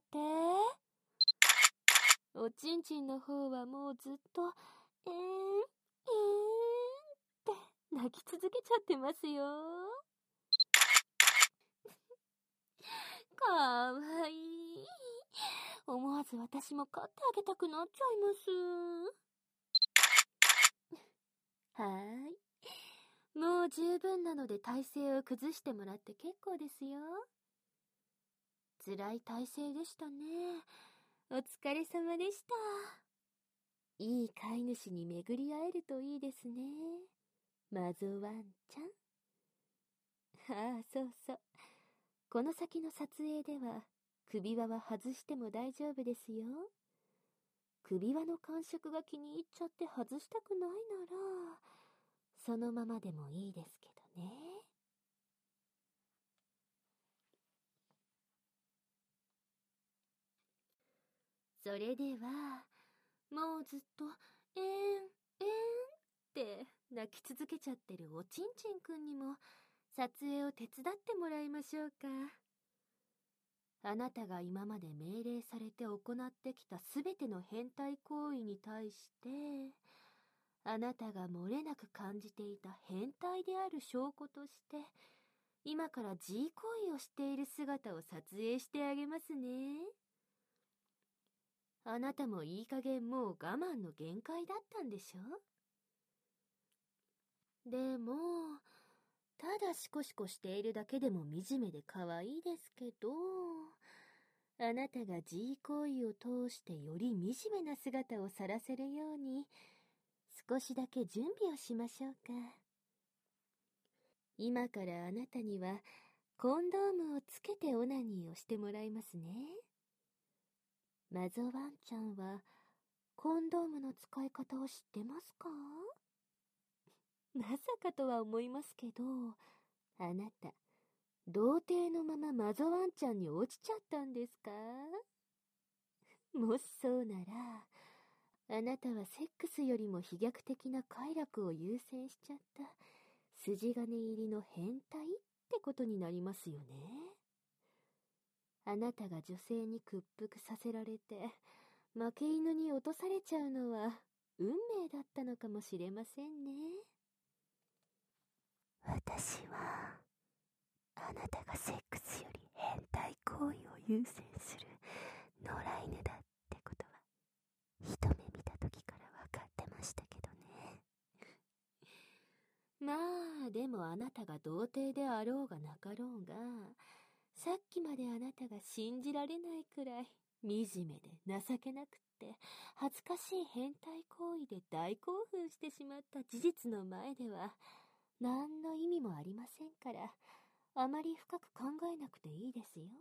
おちんちんの方はもうずっと、えーん、えーんって泣き続けちゃってますよ。かわいい。思わず私も飼ってあげたくなっちゃいます。はーい。もう十分なので体勢を崩してもらって結構ですよ。辛い体勢でしたね。お疲れ様でした。いい飼い主に巡り会えるといいですね。マゾワンちゃん。ああ、そうそう。この先の撮影では、首輪は外しても大丈夫ですよ。首輪の感触が気に入っちゃって外したくないなら、そのままでもいいですけどね。それでは、もうずっと、えーん、えーんって泣き続けちゃってるおちんちんくんにも、撮影を手伝ってもらいましょうか。あなたが今まで命令されて行ってきたすべての変態行為に対して、あなたが漏れなく感じていた変態である証拠として、今から G 行為をしている姿を撮影してあげますね。あなたもいい加減もう我慢の限界だったんでしょ？でも、ただシコシコしているだけでも惨めで可愛いですけど、あなたが G 行為を通してより惨めな姿を晒せるように、少しだけ準備をしましょうか。今からあなたにはコンドームをつけてオナニーをしてもらいますね。マゾワンちゃんはコンドームの使い方を知ってますか？まさかとは思いますけど、あなた、童貞のままマゾワンちゃんに落ちちゃったんですか？もしそうなら、 あなたはセックスよりも飛躍的な快楽を優先しちゃった筋金入りの変態ってことになりますよね。あなたが女性に屈服させられて負け犬に落とされちゃうのは運命だったのかもしれませんね。 私はあなたがセックスより変態行為を優先する野良犬だってことは一目見た時から分かってましたけどね。 まあでもあなたが童貞であろうがなかろうが、さっきまであなたが信じられないくらい惨めで情けなくって恥ずかしい変態行為で大興奮してしまった事実の前では何の意味もありませんから、あまり深く考えなくていいですよ。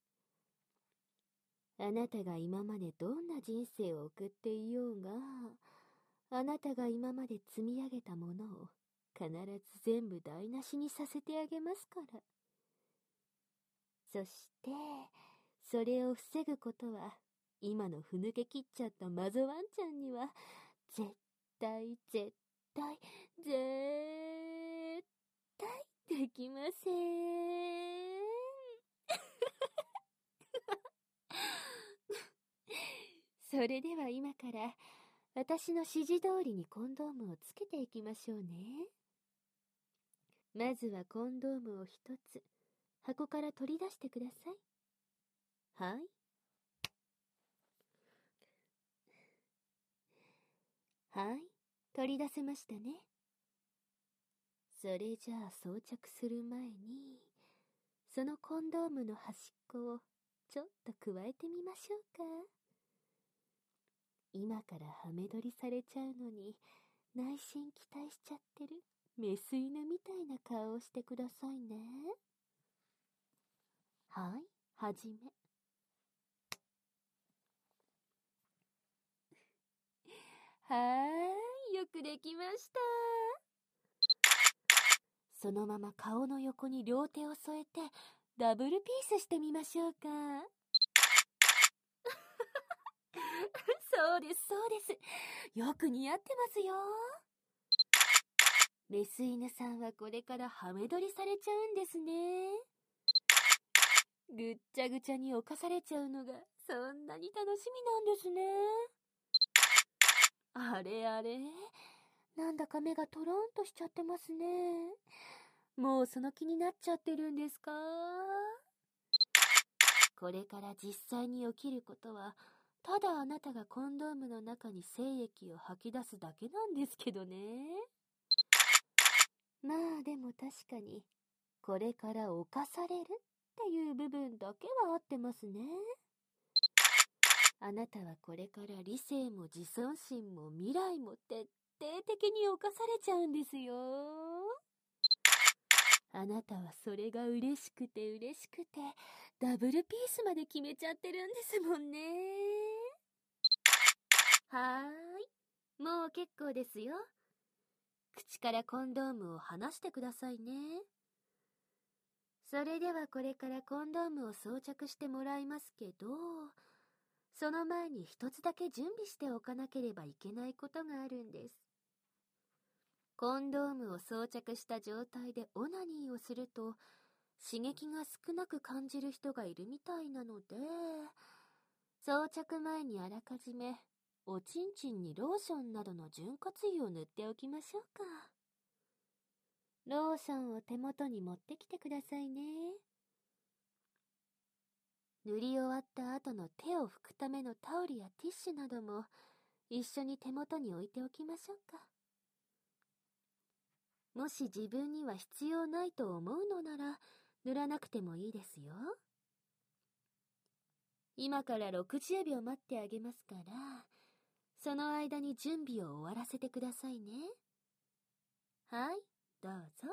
あなたが今までどんな人生を送っていようが、あなたが今まで積み上げたものを必ず全部台無しにさせてあげますから。そしてそれを防ぐことは今のふぬけ切っちゃったマゾワンちゃんには絶対絶対絶対できません。それでは今から私の指示通りにコンドームをつけていきましょうね。まずはコンドームを一つ箱から取り出してください。はい。はい、取り出せましたね。それじゃあ装着する前に、そのコンドームの端っこをちょっと加えてみましょうか。今からハメ撮りされちゃうのに内心期待しちゃってるメス犬みたいな顔をしてくださいね。はい、はじめ。はーい、よくできました。そのまま顔の横に両手を添えてダブルピースしてみましょうか。そうですそうです。よく似合ってますよ。メス犬さんはこれからハメ撮りされちゃうんですね。ぐっちゃぐちゃに侵されちゃうのがそんなに楽しみなんですね。あれあれ、なんだか目がトロンとしちゃってますね。もうその気になっちゃってるんですか？これから実際に起きることはただあなたがコンドームの中に精液を吐き出すだけなんですけどね。まあでも確かにこれから侵されるっていう部分だけは合ってますね。あなたはこれから理性も自尊心も未来も徹底的に侵されちゃうんですよ。あなたはそれが嬉しくて嬉しくてダブルピースまで決めちゃってるんですもんね。はーい、もう結構ですよ。口からコンドームを離してくださいね。それではこれからコンドームを装着してもらいますけど、その前に一つだけ準備しておかなければいけないことがあるんです。コンドームを装着した状態でオナニーをすると刺激が少なく感じる人がいるみたいなので、装着前にあらかじめおちんちんにローションなどの潤滑油を塗っておきましょうか。ローションを手元に持ってきてくださいね。塗り終わった後の手を拭くためのタオルやティッシュなども一緒に手元に置いておきましょうか。もし自分には必要ないと思うのなら塗らなくてもいいですよ。今からろくじゅうびょう待ってあげますから、その間に準備を終わらせてくださいね。はい、どうぞ。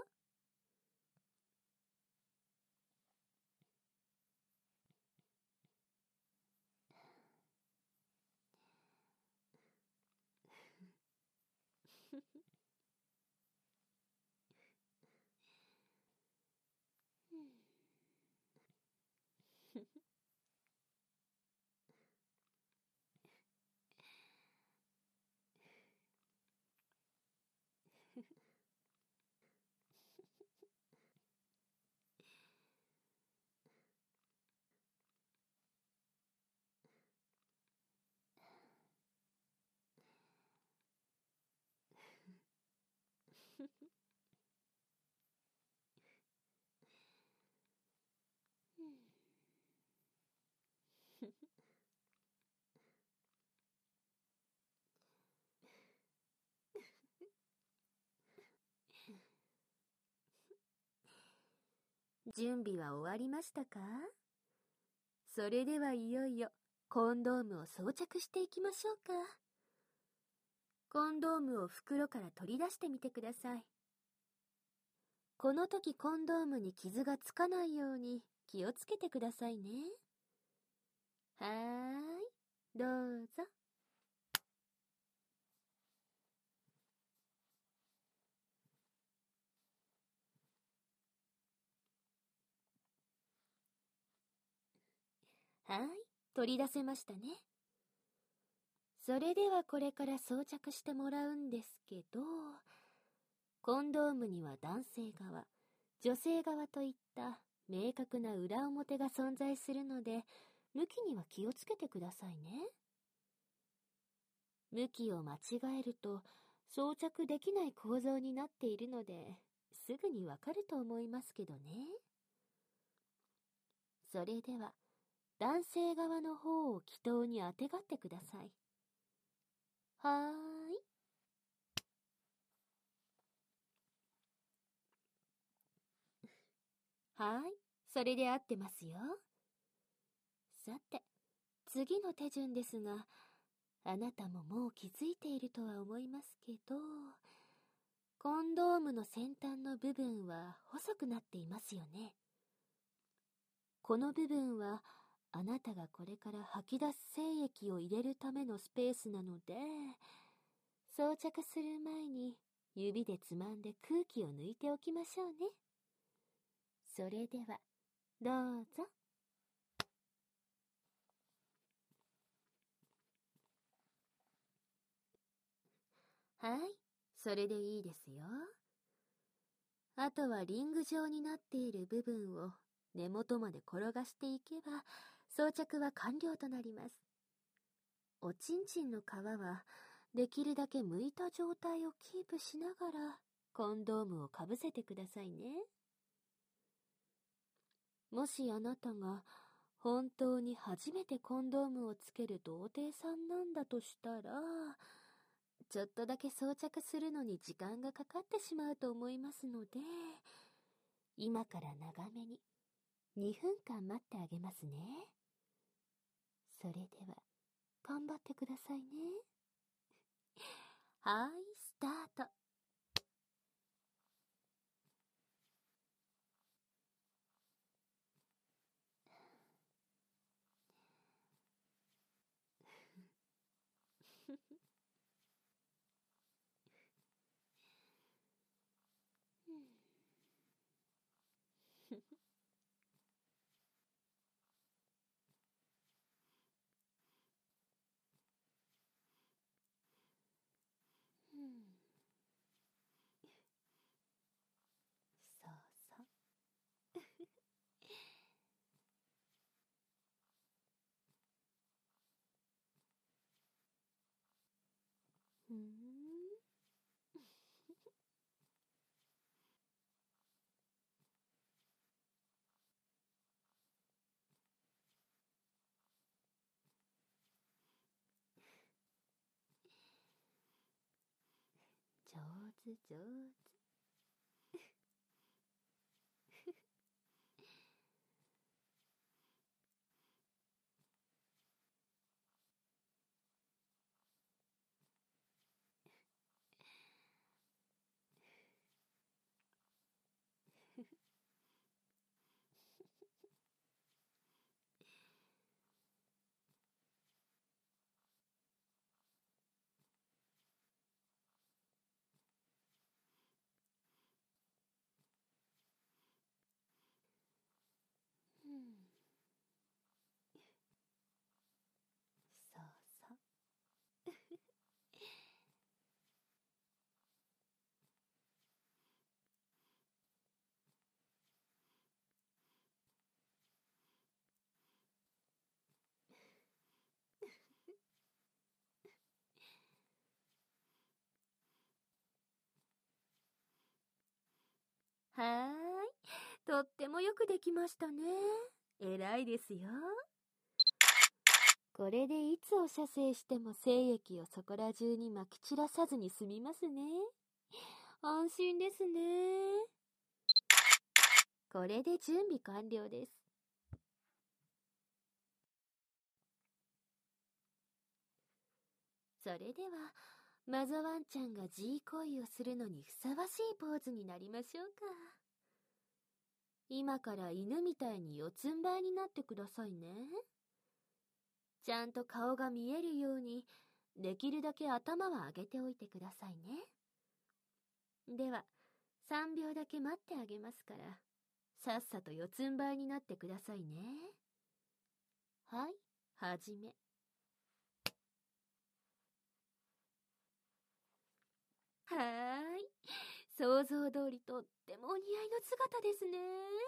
準備は終わりましたか？それではいよいよコンドームを装着していきましょうか。コンドームを袋から取り出してみてください。この時コンドームに傷がつかないように気をつけてくださいね。はーい、どうぞ。はい、取り出せましたね。それではこれから装着してもらうんですけど、コンドームには男性側、女性側といった明確な裏表が存在するので、向きには気をつけてくださいね。向きを間違えると装着できない構造になっているので、すぐにわかると思いますけどね。それでは、男性側の方を気筒にあてがってください。はーい。はい、それで合ってますよ。さて、次の手順ですが、あなたももう気づいているとは思いますけど、コンドームの先端の部分は細くなっていますよね。この部分は、あなたがこれから吐き出す精液を入れるためのスペースなので、装着する前に指でつまんで空気を抜いておきましょうね。それでは、どうぞ。はい、それでいいですよ。あとはリング状になっている部分を根元まで転がしていけば装着は完了となります。おちんちんの皮はできるだけ剥いた状態をキープしながらコンドームをかぶせてくださいね。もしあなたが本当に初めてコンドームをつける童貞さんなんだとしたら、ちょっとだけ装着するのに時間がかかってしまうと思いますので、今から長めににふんかん待ってあげますね。それでは、頑張ってくださいね。はい、スタート。そうそう。ふーん。上手上手。 はーい。とってもよくできましたね。偉いですよ。これでいつお射精しても精液をそこら中にまき散らさずに済みますね。安心ですね。これで準備完了です。それでは、マゾワンちゃんが G 行為をするのにふさわしいポーズになりましょうか。今から犬みたいに四つん這いになってくださいね。ちゃんと顔が見えるように、できるだけ頭は上げておいてくださいね。では、さんびょうだけ待ってあげますから、さっさと四つん這いになってくださいね。はい、はじめ。はーい。想像通りとってもお似合いの姿ですね。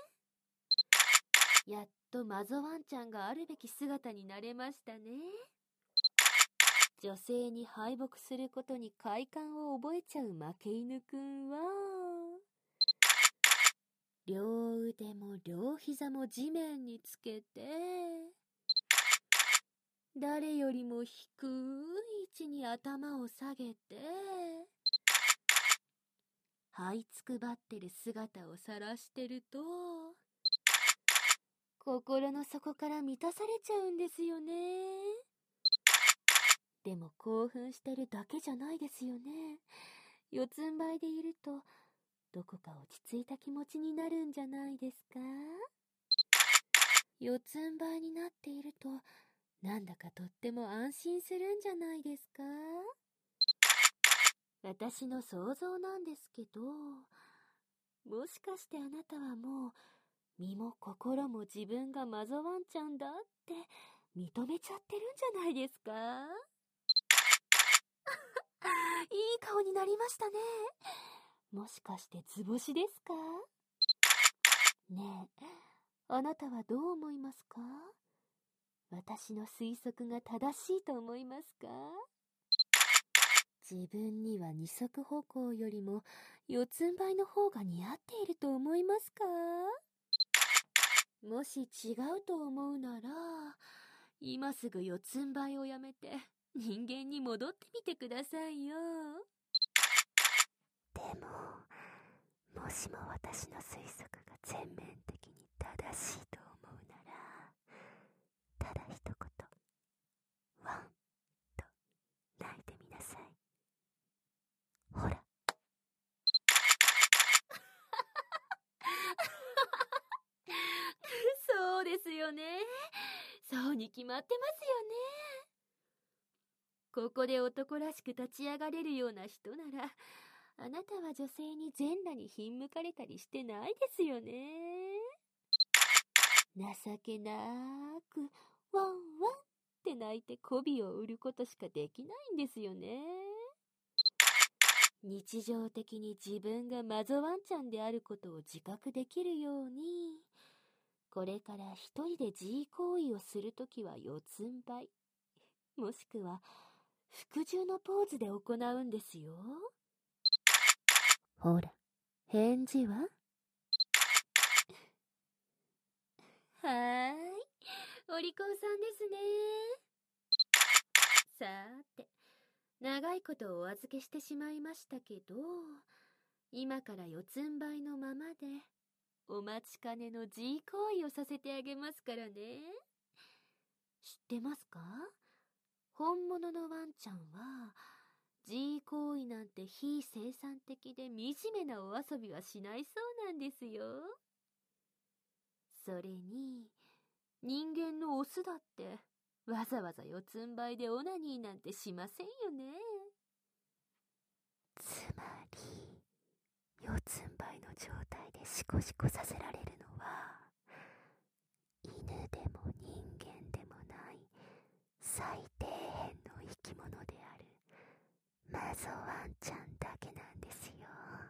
やっとマゾワンちゃんがあるべき姿になれましたね。女性に敗北することに快感を覚えちゃう負け犬くんは、両腕も両膝も地面につけて、誰よりも低い位置に頭を下げて、這いつくばってる姿を晒してると、心の底から満たされちゃうんですよね。でも興奮してるだけじゃないですよね。四つん這いでいると、どこか落ち着いた気持ちになるんじゃないですか？四つん這いになっていると、なんだかとっても安心するんじゃないですか？私の想像なんですけど、もしかしてあなたはもう、身も心も自分がマゾワンちゃんだって認めちゃってるんじゃないですか？いい顔になりましたね。もしかして図星ですか？ねえ、あなたはどう思いますか？私の推測が正しいと思いますか？自分には二足歩行よりも四つん這いの方が似合っていると思いますか？もし違うと思うなら、今すぐ四つん這いをやめて人間に戻ってみてくださいよ。 でも、もしも私の推測が全面的に正しいと思うなら、ただ一言、ワンと泣いてみなさい。ほら。 そうですよね。そうに決まってますよね。ここで男らしく立ち上がれるような人なら、あなたは女性に全裸にひんむかれたりしてないですよね。情けなーく、ワンワンって泣いて媚びを売ることしかできないんですよね。日常的に自分がマゾワンちゃんであることを自覚できるように、これから一人で G 行為をするときは四つん這い、もしくは服従のポーズで行うんですよ。 ほら、返事は？ はーい、お利口さんですね。さーて、長いことお預けしてしまいましたけど、今から四つん這いのままで、お待ちかねの G 行為をさせてあげますからね。知ってますか？本物のワンちゃんは、G 行為なんて非生産的で惨めなお遊びはしないそうなんですよ。それに、人間のオスだって、わざわざ四つん這いでオナニーなんてしませんよね。 つまり、四つん這いの状態でシコシコさせられるのは、犬でも人間でもない最底辺の生き物であるマゾワンちゃんだけなんですよ。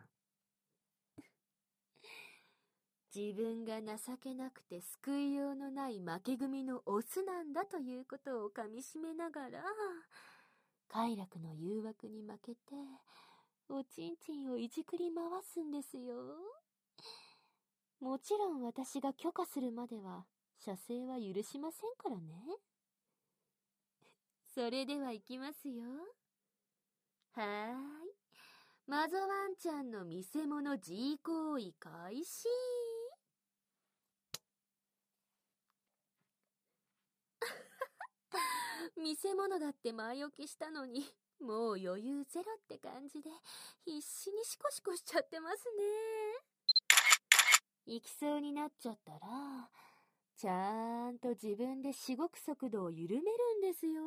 自分が情けなくて救いようのない負け組のオスなんだということをかみしめながら、快楽の誘惑に負けて、おちんちんをいじくり回すんですよ。 もちろん私が許可するまでは射精は許しませんからね。それでは行きますよ。はーい。マゾワンちゃんの見せ物 G 行為開始。見せ物だって前置きしたのに、もう余裕ゼロって感じで必死にシコシコしちゃってますね。行きそうになっちゃったら、ちゃんと自分でしごく速度を緩めるんですよ。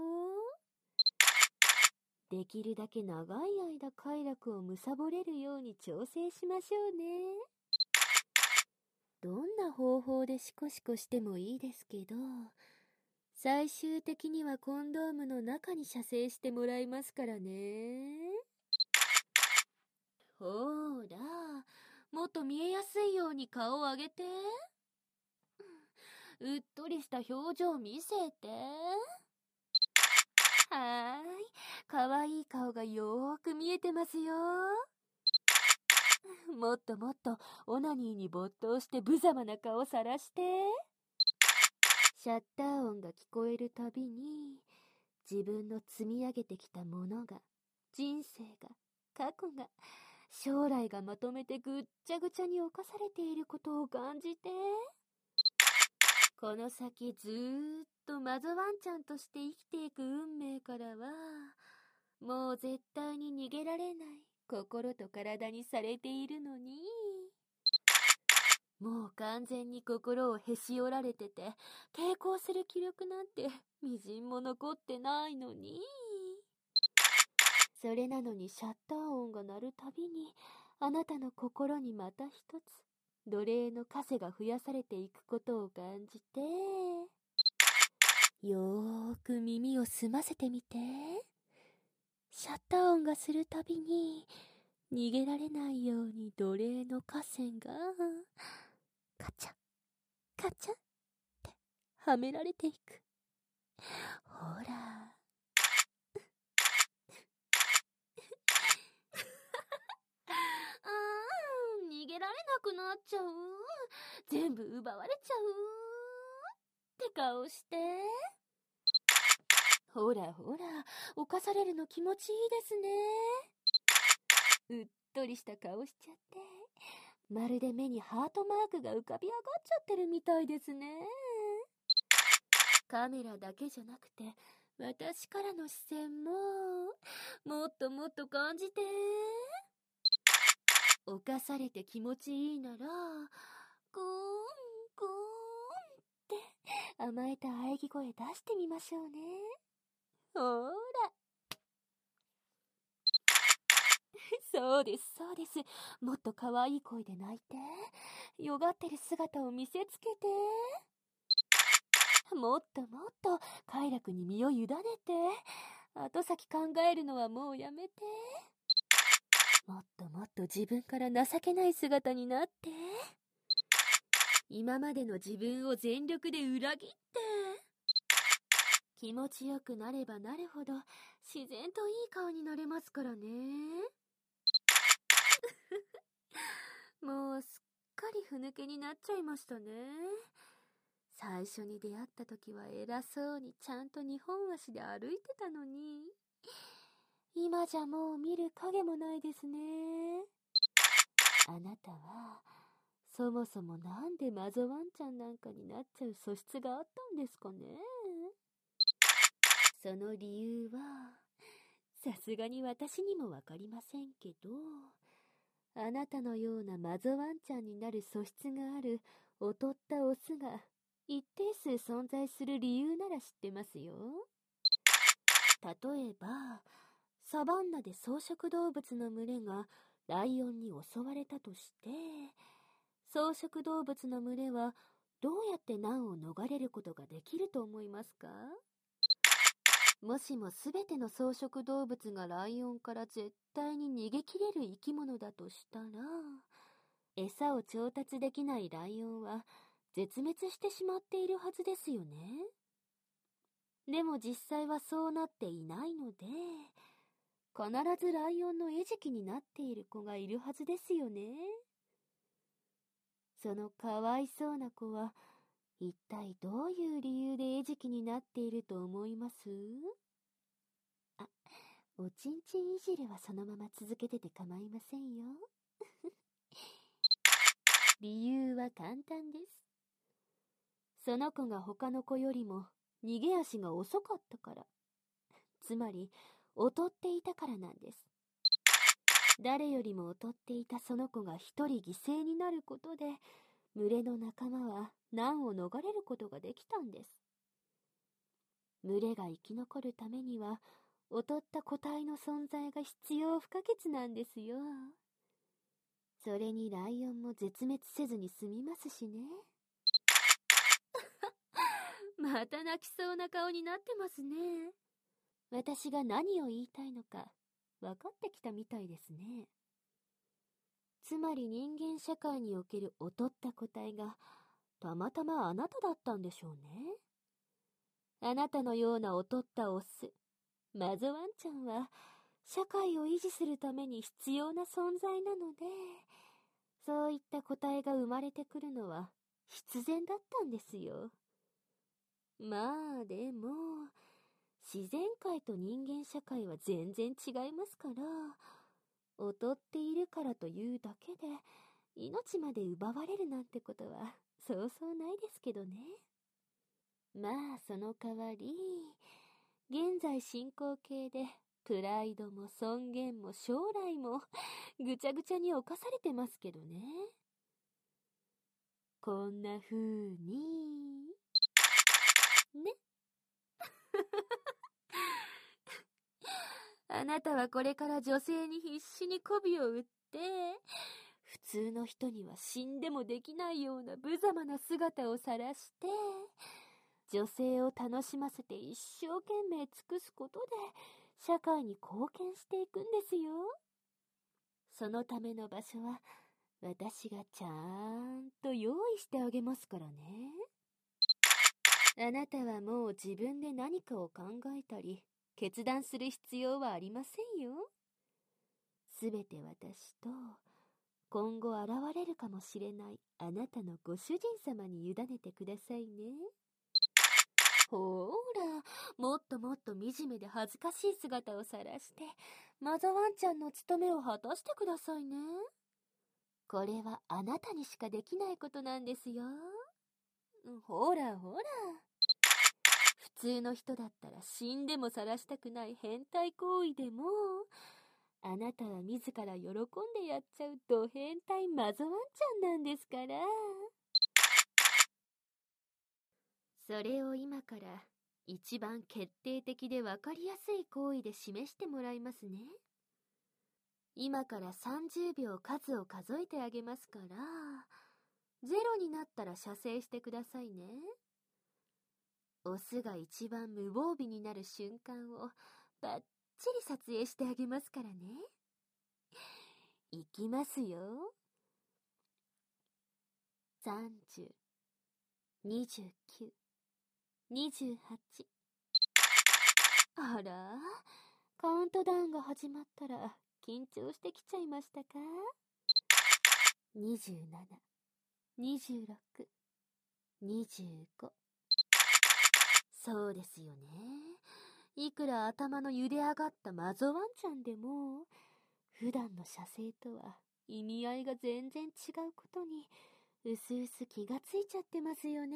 できるだけ長い間快楽を貪れるように調整しましょうね。どんな方法でシコシコしてもいいですけど、最終的にはコンドームの中に射精してもらいますからね。ほーら、もっと見えやすいように顔を上げて。うっとりした表情見せて。はーい、かわいい顔がよーく見えてますよ。もっともっとオナニーに没頭して無様な顔さらして。シャッター音が聞こえるたびに、自分の積み上げてきたものが、人生が、過去が、将来がまとめてぐっちゃぐちゃに侵されていることを感じて。この先ずーっとマゾワンちゃんとして生きていく運命からは、もう絶対に逃げられない心と体にされているのに。もう完全に心をへし折られてて、抵抗する気力なんてみじんも残ってないのに。それなのにシャッター音が鳴るたびに、あなたの心にまた一つ奴隷の枷が増やされていくことを感じて、よーく耳を澄ませてみて。シャッター音がするたびに逃げられないように奴隷の枷がカチャカチャってはめられていく。ほらあー、逃げられなくなっちゃう。全部奪われちゃうって顔して。ほらほら、犯されるの気持ちいいですね。うっとりした顔しちゃって、まるで目にハートマークが浮かび上がっちゃってるみたいですね。カメラだけじゃなくて、私からの視線も、もっともっと感じて。犯されて気持ちいいなら、グーン、グーンって甘えた喘ぎ声出してみましょうね。ほーら。そうです、そうです。もっと可愛い声で泣いて。よがってる姿を見せつけて。もっともっと快楽に身を委ねて。後先考えるのはもうやめて。もっともっと自分から情けない姿になって。今までの自分を全力で裏切って。気持ちよくなればなるほど自然といい顔になれますからね。もうすっかりふぬけになっちゃいましたね。最初に出会った時は偉そうにちゃんと二本足で歩いてたのに、今じゃもう見る影もないですね。あなたはそもそもなんでマゾワンちゃんなんかになっちゃう素質があったんですかね。その理由はさすがに私にもわかりませんけど、あなたのようなマゾワンちゃんになる素質がある劣ったオスが一定数存在する理由なら知ってますよ。例えば、サバンナで草食動物の群れがライオンに襲われたとして、草食動物の群れはどうやって難を逃れることができると思いますか？もしもすべての草食動物がライオンから絶対に逃げ切れる生き物だとしたら、餌を調達できないライオンは絶滅してしまっているはずですよね。でも実際はそうなっていないので、必ずライオンの餌食になっている子がいるはずですよね。 そのかわいそうな子は、一体どういう理由で餌食になっていると思います？あ、おちんちんいじりはそのまま続けてて構いませんよ。理由は簡単です。その子が他の子よりも逃げ足が遅かったから。つまり、劣っていたからなんです。誰よりも劣っていたその子が一人犠牲になることで、群れの仲間は難を逃れることができたんです。群れが生き残るためには、劣った個体の存在が必要不可欠なんですよ。それにライオンも絶滅せずに済みますしね。また泣きそうな顔になってますね。私が何を言いたいのか分かってきたみたいですね。つまり人間社会における劣った個体がたまたまあなただったんでしょうね。あなたのような劣ったオス、マゾワンちゃんは社会を維持するために必要な存在なので、そういった個体が生まれてくるのは必然だったんですよ。まあでも、自然界と人間社会は全然違いますから、劣っているからというだけで命まで奪われるなんてことはそうそうないですけどね。まあその代わり、現在進行形でプライドも尊厳も将来もぐちゃぐちゃに侵されてますけどね。こんな風にね。あなたはこれから女性に必死に媚びを売って、普通の人には死んでもできないような無様な姿を晒して、女性を楽しませて一生懸命尽くすことで、社会に貢献していくんですよ。そのための場所は、私がちゃんと用意してあげますからね。あなたはもう自分で何かを考えたり、決断する必要はありませんよ。すべて私と、今後現れるかもしれないあなたのご主人様に委ねてくださいね。ほーら、もっともっと惨めで恥ずかしい姿を晒して、マザワンちゃんの務めを果たしてくださいね。これはあなたにしかできないことなんですよ。ほらほら。普通の人だったら死んでも晒したくない変態行為でも、あなたは自ら喜んでやっちゃうド変態マゾワンちゃんなんですから。それを今から一番決定的で分かりやすい行為で示してもらいますね。今からさんじゅうびょう数を数えてあげますから、ゼロになったら射精してくださいね。オスが一番無防備になる瞬間をバッチリ撮影してあげますからね。いきますよ。さんじゅう、にじゅうきゅう、にじゅうはち。あら、カウントダウンが始まったら緊張してきちゃいましたか？にじゅうなな、にじゅうろく、にじゅうご。そうですよね。いくら頭の茹で上がったマゾワンちゃんでも、普段の射精とは意味合いが全然違うことにうすうす気がついちゃってますよね。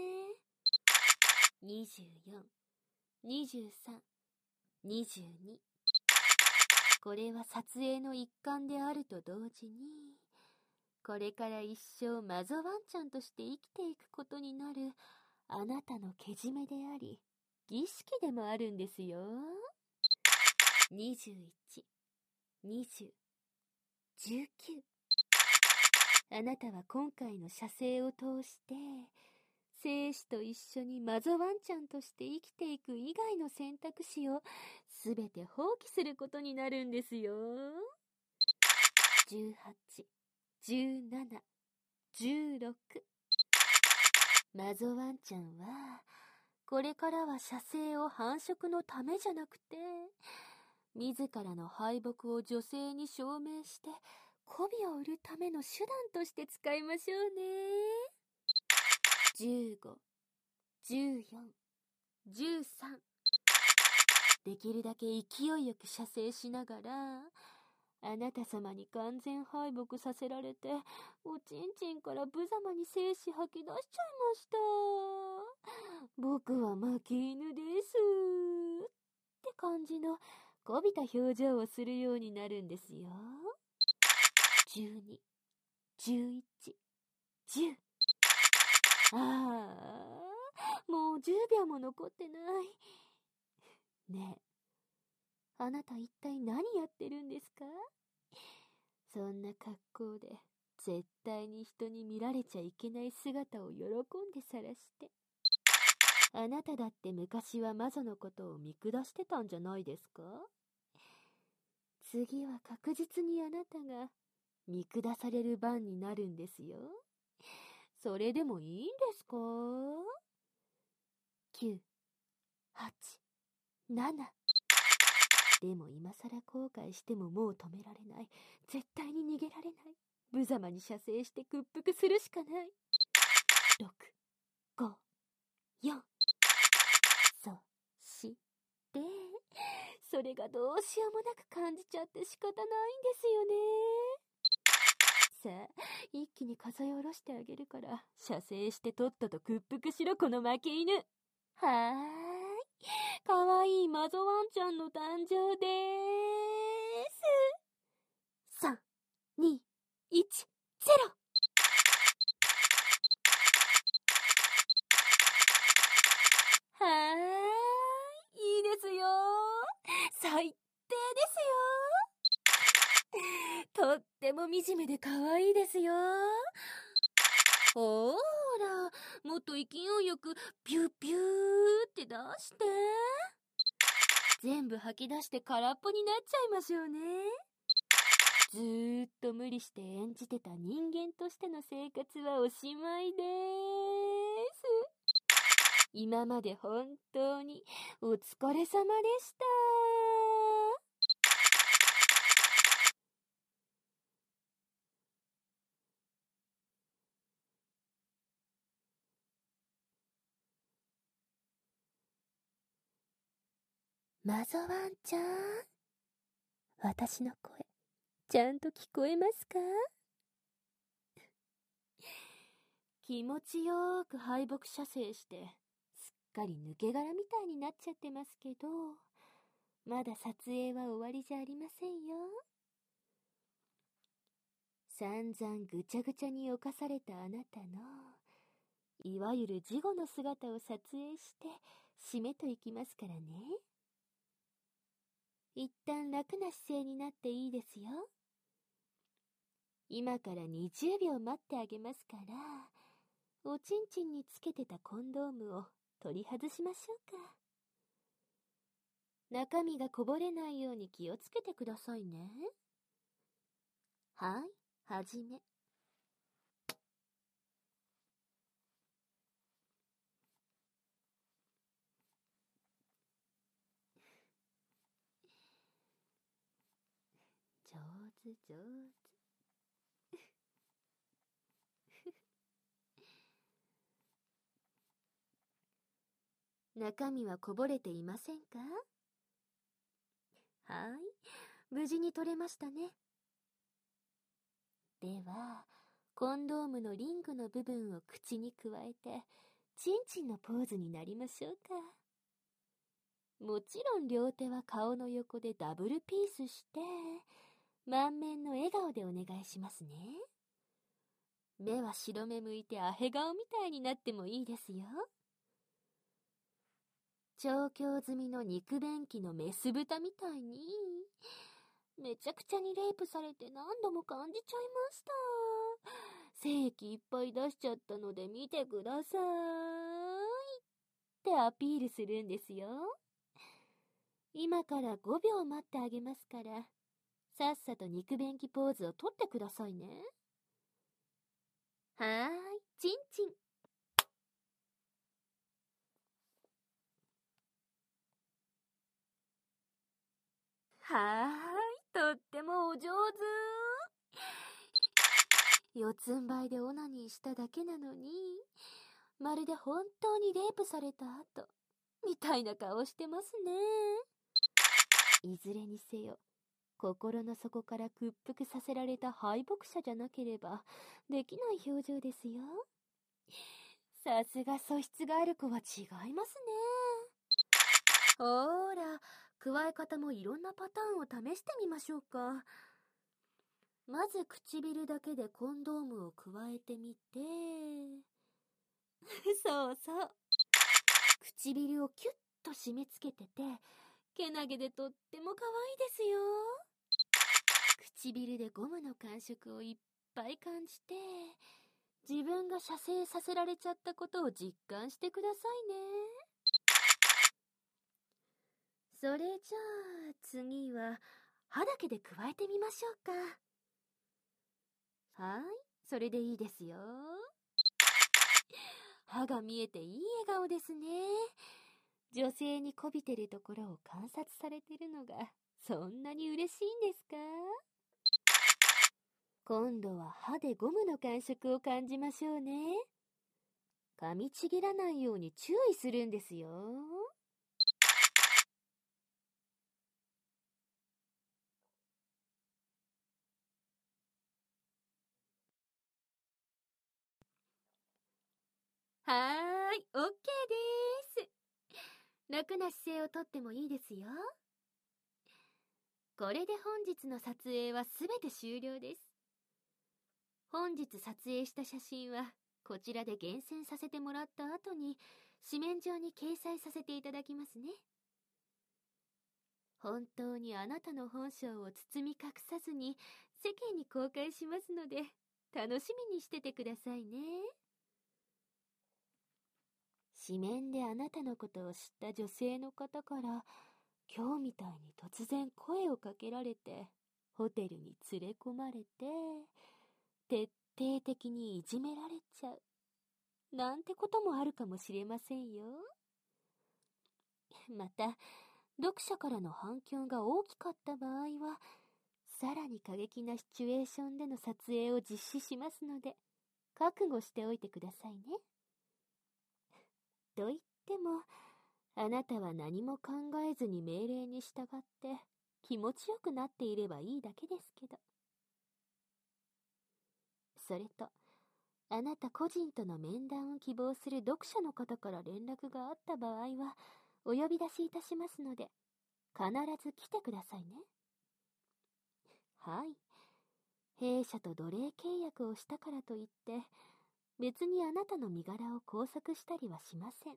にじゅうよん、にじゅうさん、にじゅうに。これは撮影の一環であると同時に、これから一生マゾワンちゃんとして生きていくことになるあなたのけじめであり、儀式でもあるんですよ。にじゅういち、にじゅう、じゅうきゅう。あなたは今回の射精を通して、生死と一緒にマゾワンちゃんとして生きていく以外の選択肢をすべて放棄することになるんですよ。じゅうはち、じゅうなな、じゅうろく。マゾワンちゃんは、これからは射精を繁殖のためじゃなくて、自らの敗北を女性に証明して媚びを売るための手段として使いましょうね。じゅうご、じゅうよん、じゅうさん。できるだけ勢いよく射精しながら、あなた様に完全敗北させられて、おちんちんから無様に精子吐き出しちゃいました。僕は負け犬です。って感じの、こびた表情をするようになるんですよ。じゅうに、じゅういち、じゅう。ああ、もうじゅうびょうも残ってない。ねえ、あなた一体何やってるんですか？そんな格好で、絶対に人に見られちゃいけない姿を喜んで晒して。あなただって昔は魔女のことを見下してたんじゃないですか？次は確実にあなたが見下される番になるんですよ。それでもいいんですか？きゅう、はち、なな。でも今更後悔してももう止められない。絶対に逃げられない。無様に射精して屈服するしかない。ろく、ご、よん。そして、それがどうしようもなく感じちゃって仕方ないんですよね。さあ、一気に数え下ろしてあげるから、射精してとっとと屈服しろ、この負け犬。はーい。かわいいマゾワンちゃんの誕生でーす。さん、に、いち、ゼロ。はーい。いいですよ。最低ですよ。とっても惨めで可愛いですよ。ほーら、もっと勢いよくピューピューって出して。全部吐き出して空っぽになっちゃいましょうね。ずーっと無理して演じてた人間としての生活はおしまいでーす。今まで本当にお疲れ様でした。マゾワンちゃん、私の声、ちゃんと聞こえますか？気持ちよーく敗北射精して、すっかり抜け殻みたいになっちゃってますけど、まだ撮影は終わりじゃありませんよ。散々ぐちゃぐちゃに侵されたあなたの、いわゆる事後の姿を撮影して、締めといきますからね。一旦楽な姿勢になっていいですよ。今からにじゅうびょう待ってあげますから、おちんちんにつけてたコンドームを取り外しましょうか。中身がこぼれないように気をつけてくださいね。はい、はじめ。上手上手。中身はこぼれていませんか？はい、無事に取れましたね。では、コンドームのリングの部分を口にくわえて、チンチンのポーズになりましょうか。もちろん両手は顔の横でダブルピースして、満面の笑顔でお願いしますね。目は白目向いてアヘ顔みたいになってもいいですよ。調教済みの肉便器のメス豚みたいに、めちゃくちゃにレイプされて何度も感じちゃいました。精液いっぱい出しちゃったので見てくださいってアピールするんですよ。今からごびょう待ってあげますから、さっさと肉便器ポーズをとってくださいね。はーい、チンチン。はーい、とってもお上手。 四つん這いでオナニーしただけなのに、まるで本当にレイプされた後、みたいな顔してますね。いずれにせよ、心の底から屈服させられた敗北者じゃなければ、できない表情ですよ。さすが素質がある子は違いますね。ほーら、加え方もいろんなパターンを試してみましょうか。まず唇だけでコンドームを加えてみてそうそう、唇をキュッと締め付けてて、けなげでとっても可愛いですよ。唇でゴムの感触をいっぱい感じて、自分が射精させられちゃったことを実感してくださいね。それじゃあ次は歯だけで加えてみましょうか。はい、それでいいですよ。歯が見えていい笑顔ですね。女性にこびてるところを観察されてるのがそんなに嬉しいんですか？今度は歯でゴムの感触を感じましょうね。噛みちぎらないように注意するんですよ。はーい、オッケーです。楽な姿勢をとってもいいですよ。これで本日の撮影はすべて終了です。本日撮影した写真はこちらで厳選させてもらった後に紙面上に掲載させていただきますね。本当にあなたの本性を包み隠さずに世間に公開しますので、楽しみにしててくださいね。紙面であなたのことを知った女性の方から今日みたいに突然声をかけられてホテルに連れ込まれて徹底的にいじめられちゃうなんてこともあるかもしれませんよ。また読者からの反響が大きかった場合はさらに過激なシチュエーションでの撮影を実施しますので覚悟しておいてくださいね。と言ってもあなたは何も考えずに命令に従って気持ちよくなっていればいいだけですけど。それとあなた個人との面談を希望する読者の方から連絡があった場合はお呼び出しいたしますので必ず来てくださいね。はい、弊社と奴隷契約をしたからといって別にあなたの身柄を拘束したりはしません。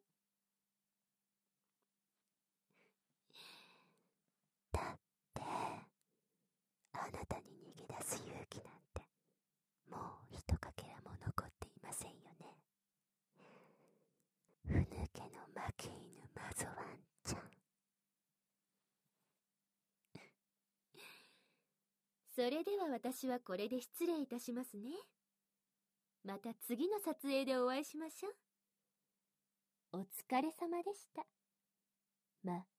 だってあなたに逃げ出す勇気なんてもうひとかけらも残っていませんよね。ふぬけの負け犬マゾワンちゃん。 それでは私はこれで失礼いたしますね。また次の撮影でお会いしましょう。お疲れ様でした。ま